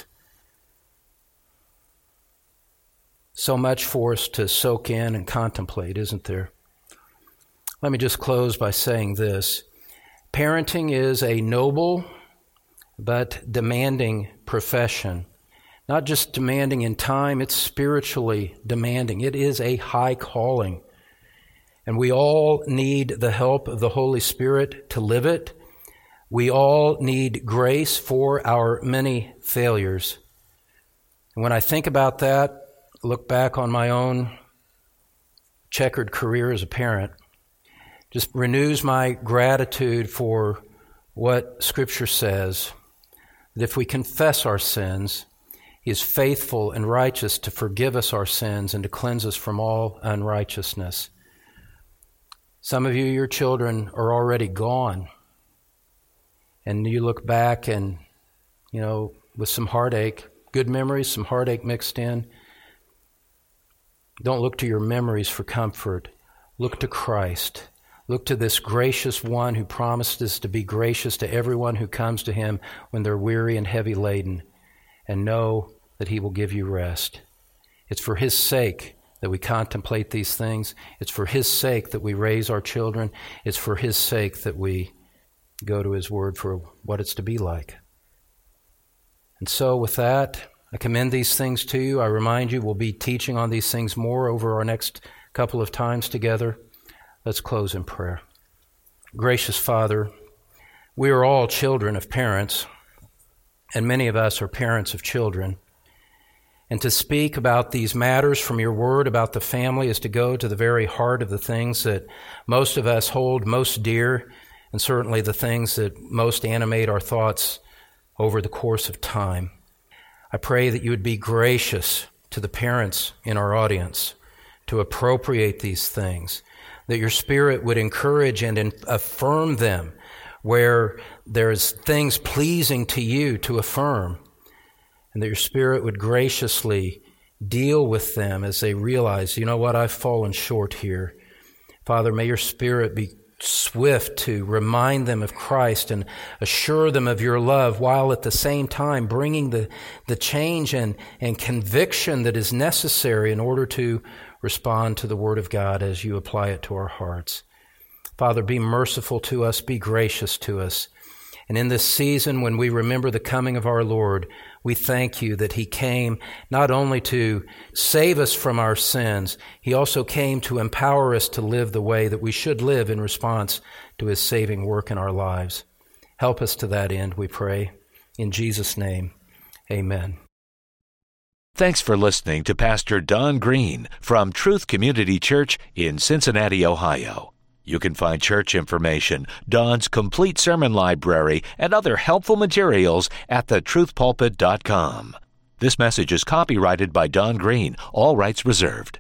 So much for us to soak in and contemplate, isn't there? Let me just close by saying this. Parenting is a noble but demanding profession. Not just demanding in time, it's spiritually demanding. It is a high calling. And we all need the help of the Holy Spirit to live it. We all need grace for our many failures. And when I think about that, look back on my own checkered career as a parent, just renews my gratitude for what Scripture says, that if we confess our sins, He is faithful and righteous to forgive us our sins and to cleanse us from all unrighteousness. Some of you, your children are already gone, and you look back and, you know, with some heartache, good memories, some heartache mixed in. Don't look to your memories for comfort. Look to Christ. Look to this gracious one who promised us to be gracious to everyone who comes to Him when they're weary and heavy laden, and know that He will give you rest. It's for His sake that we contemplate these things. It's for His sake that we raise our children. It's for His sake that we go to His Word for what it's to be like. And so with that, I commend these things to you. I remind you we'll be teaching on these things more over our next couple of times together. Let's close in prayer. Gracious Father, we are all children of parents, and many of us are parents of children. And to speak about these matters from your word about the family is to go to the very heart of the things that most of us hold most dear, and certainly the things that most animate our thoughts over the course of time. I pray that you would be gracious to the parents in our audience to appropriate these things, that your Spirit would encourage and affirm them where there's things pleasing to you to affirm, and that your Spirit would graciously deal with them as they realize, you know what, I've fallen short here. Father, may your Spirit be swift to remind them of Christ and assure them of your love, while at the same time bringing the, the change and, and conviction that is necessary in order to respond to the Word of God as you apply it to our hearts. Father, be merciful to us, be gracious to us. And in this season when we remember the coming of our Lord, we thank you that He came not only to save us from our sins, He also came to empower us to live the way that we should live in response to His saving work in our lives. Help us to that end, we pray. In Jesus' name, amen.
Thanks for listening to Pastor Don Green from Truth Community Church in Cincinnati, Ohio. You can find church information, Don's complete sermon library, and other helpful materials at the truth pulpit dot com. This message is copyrighted by Don Green, all rights reserved.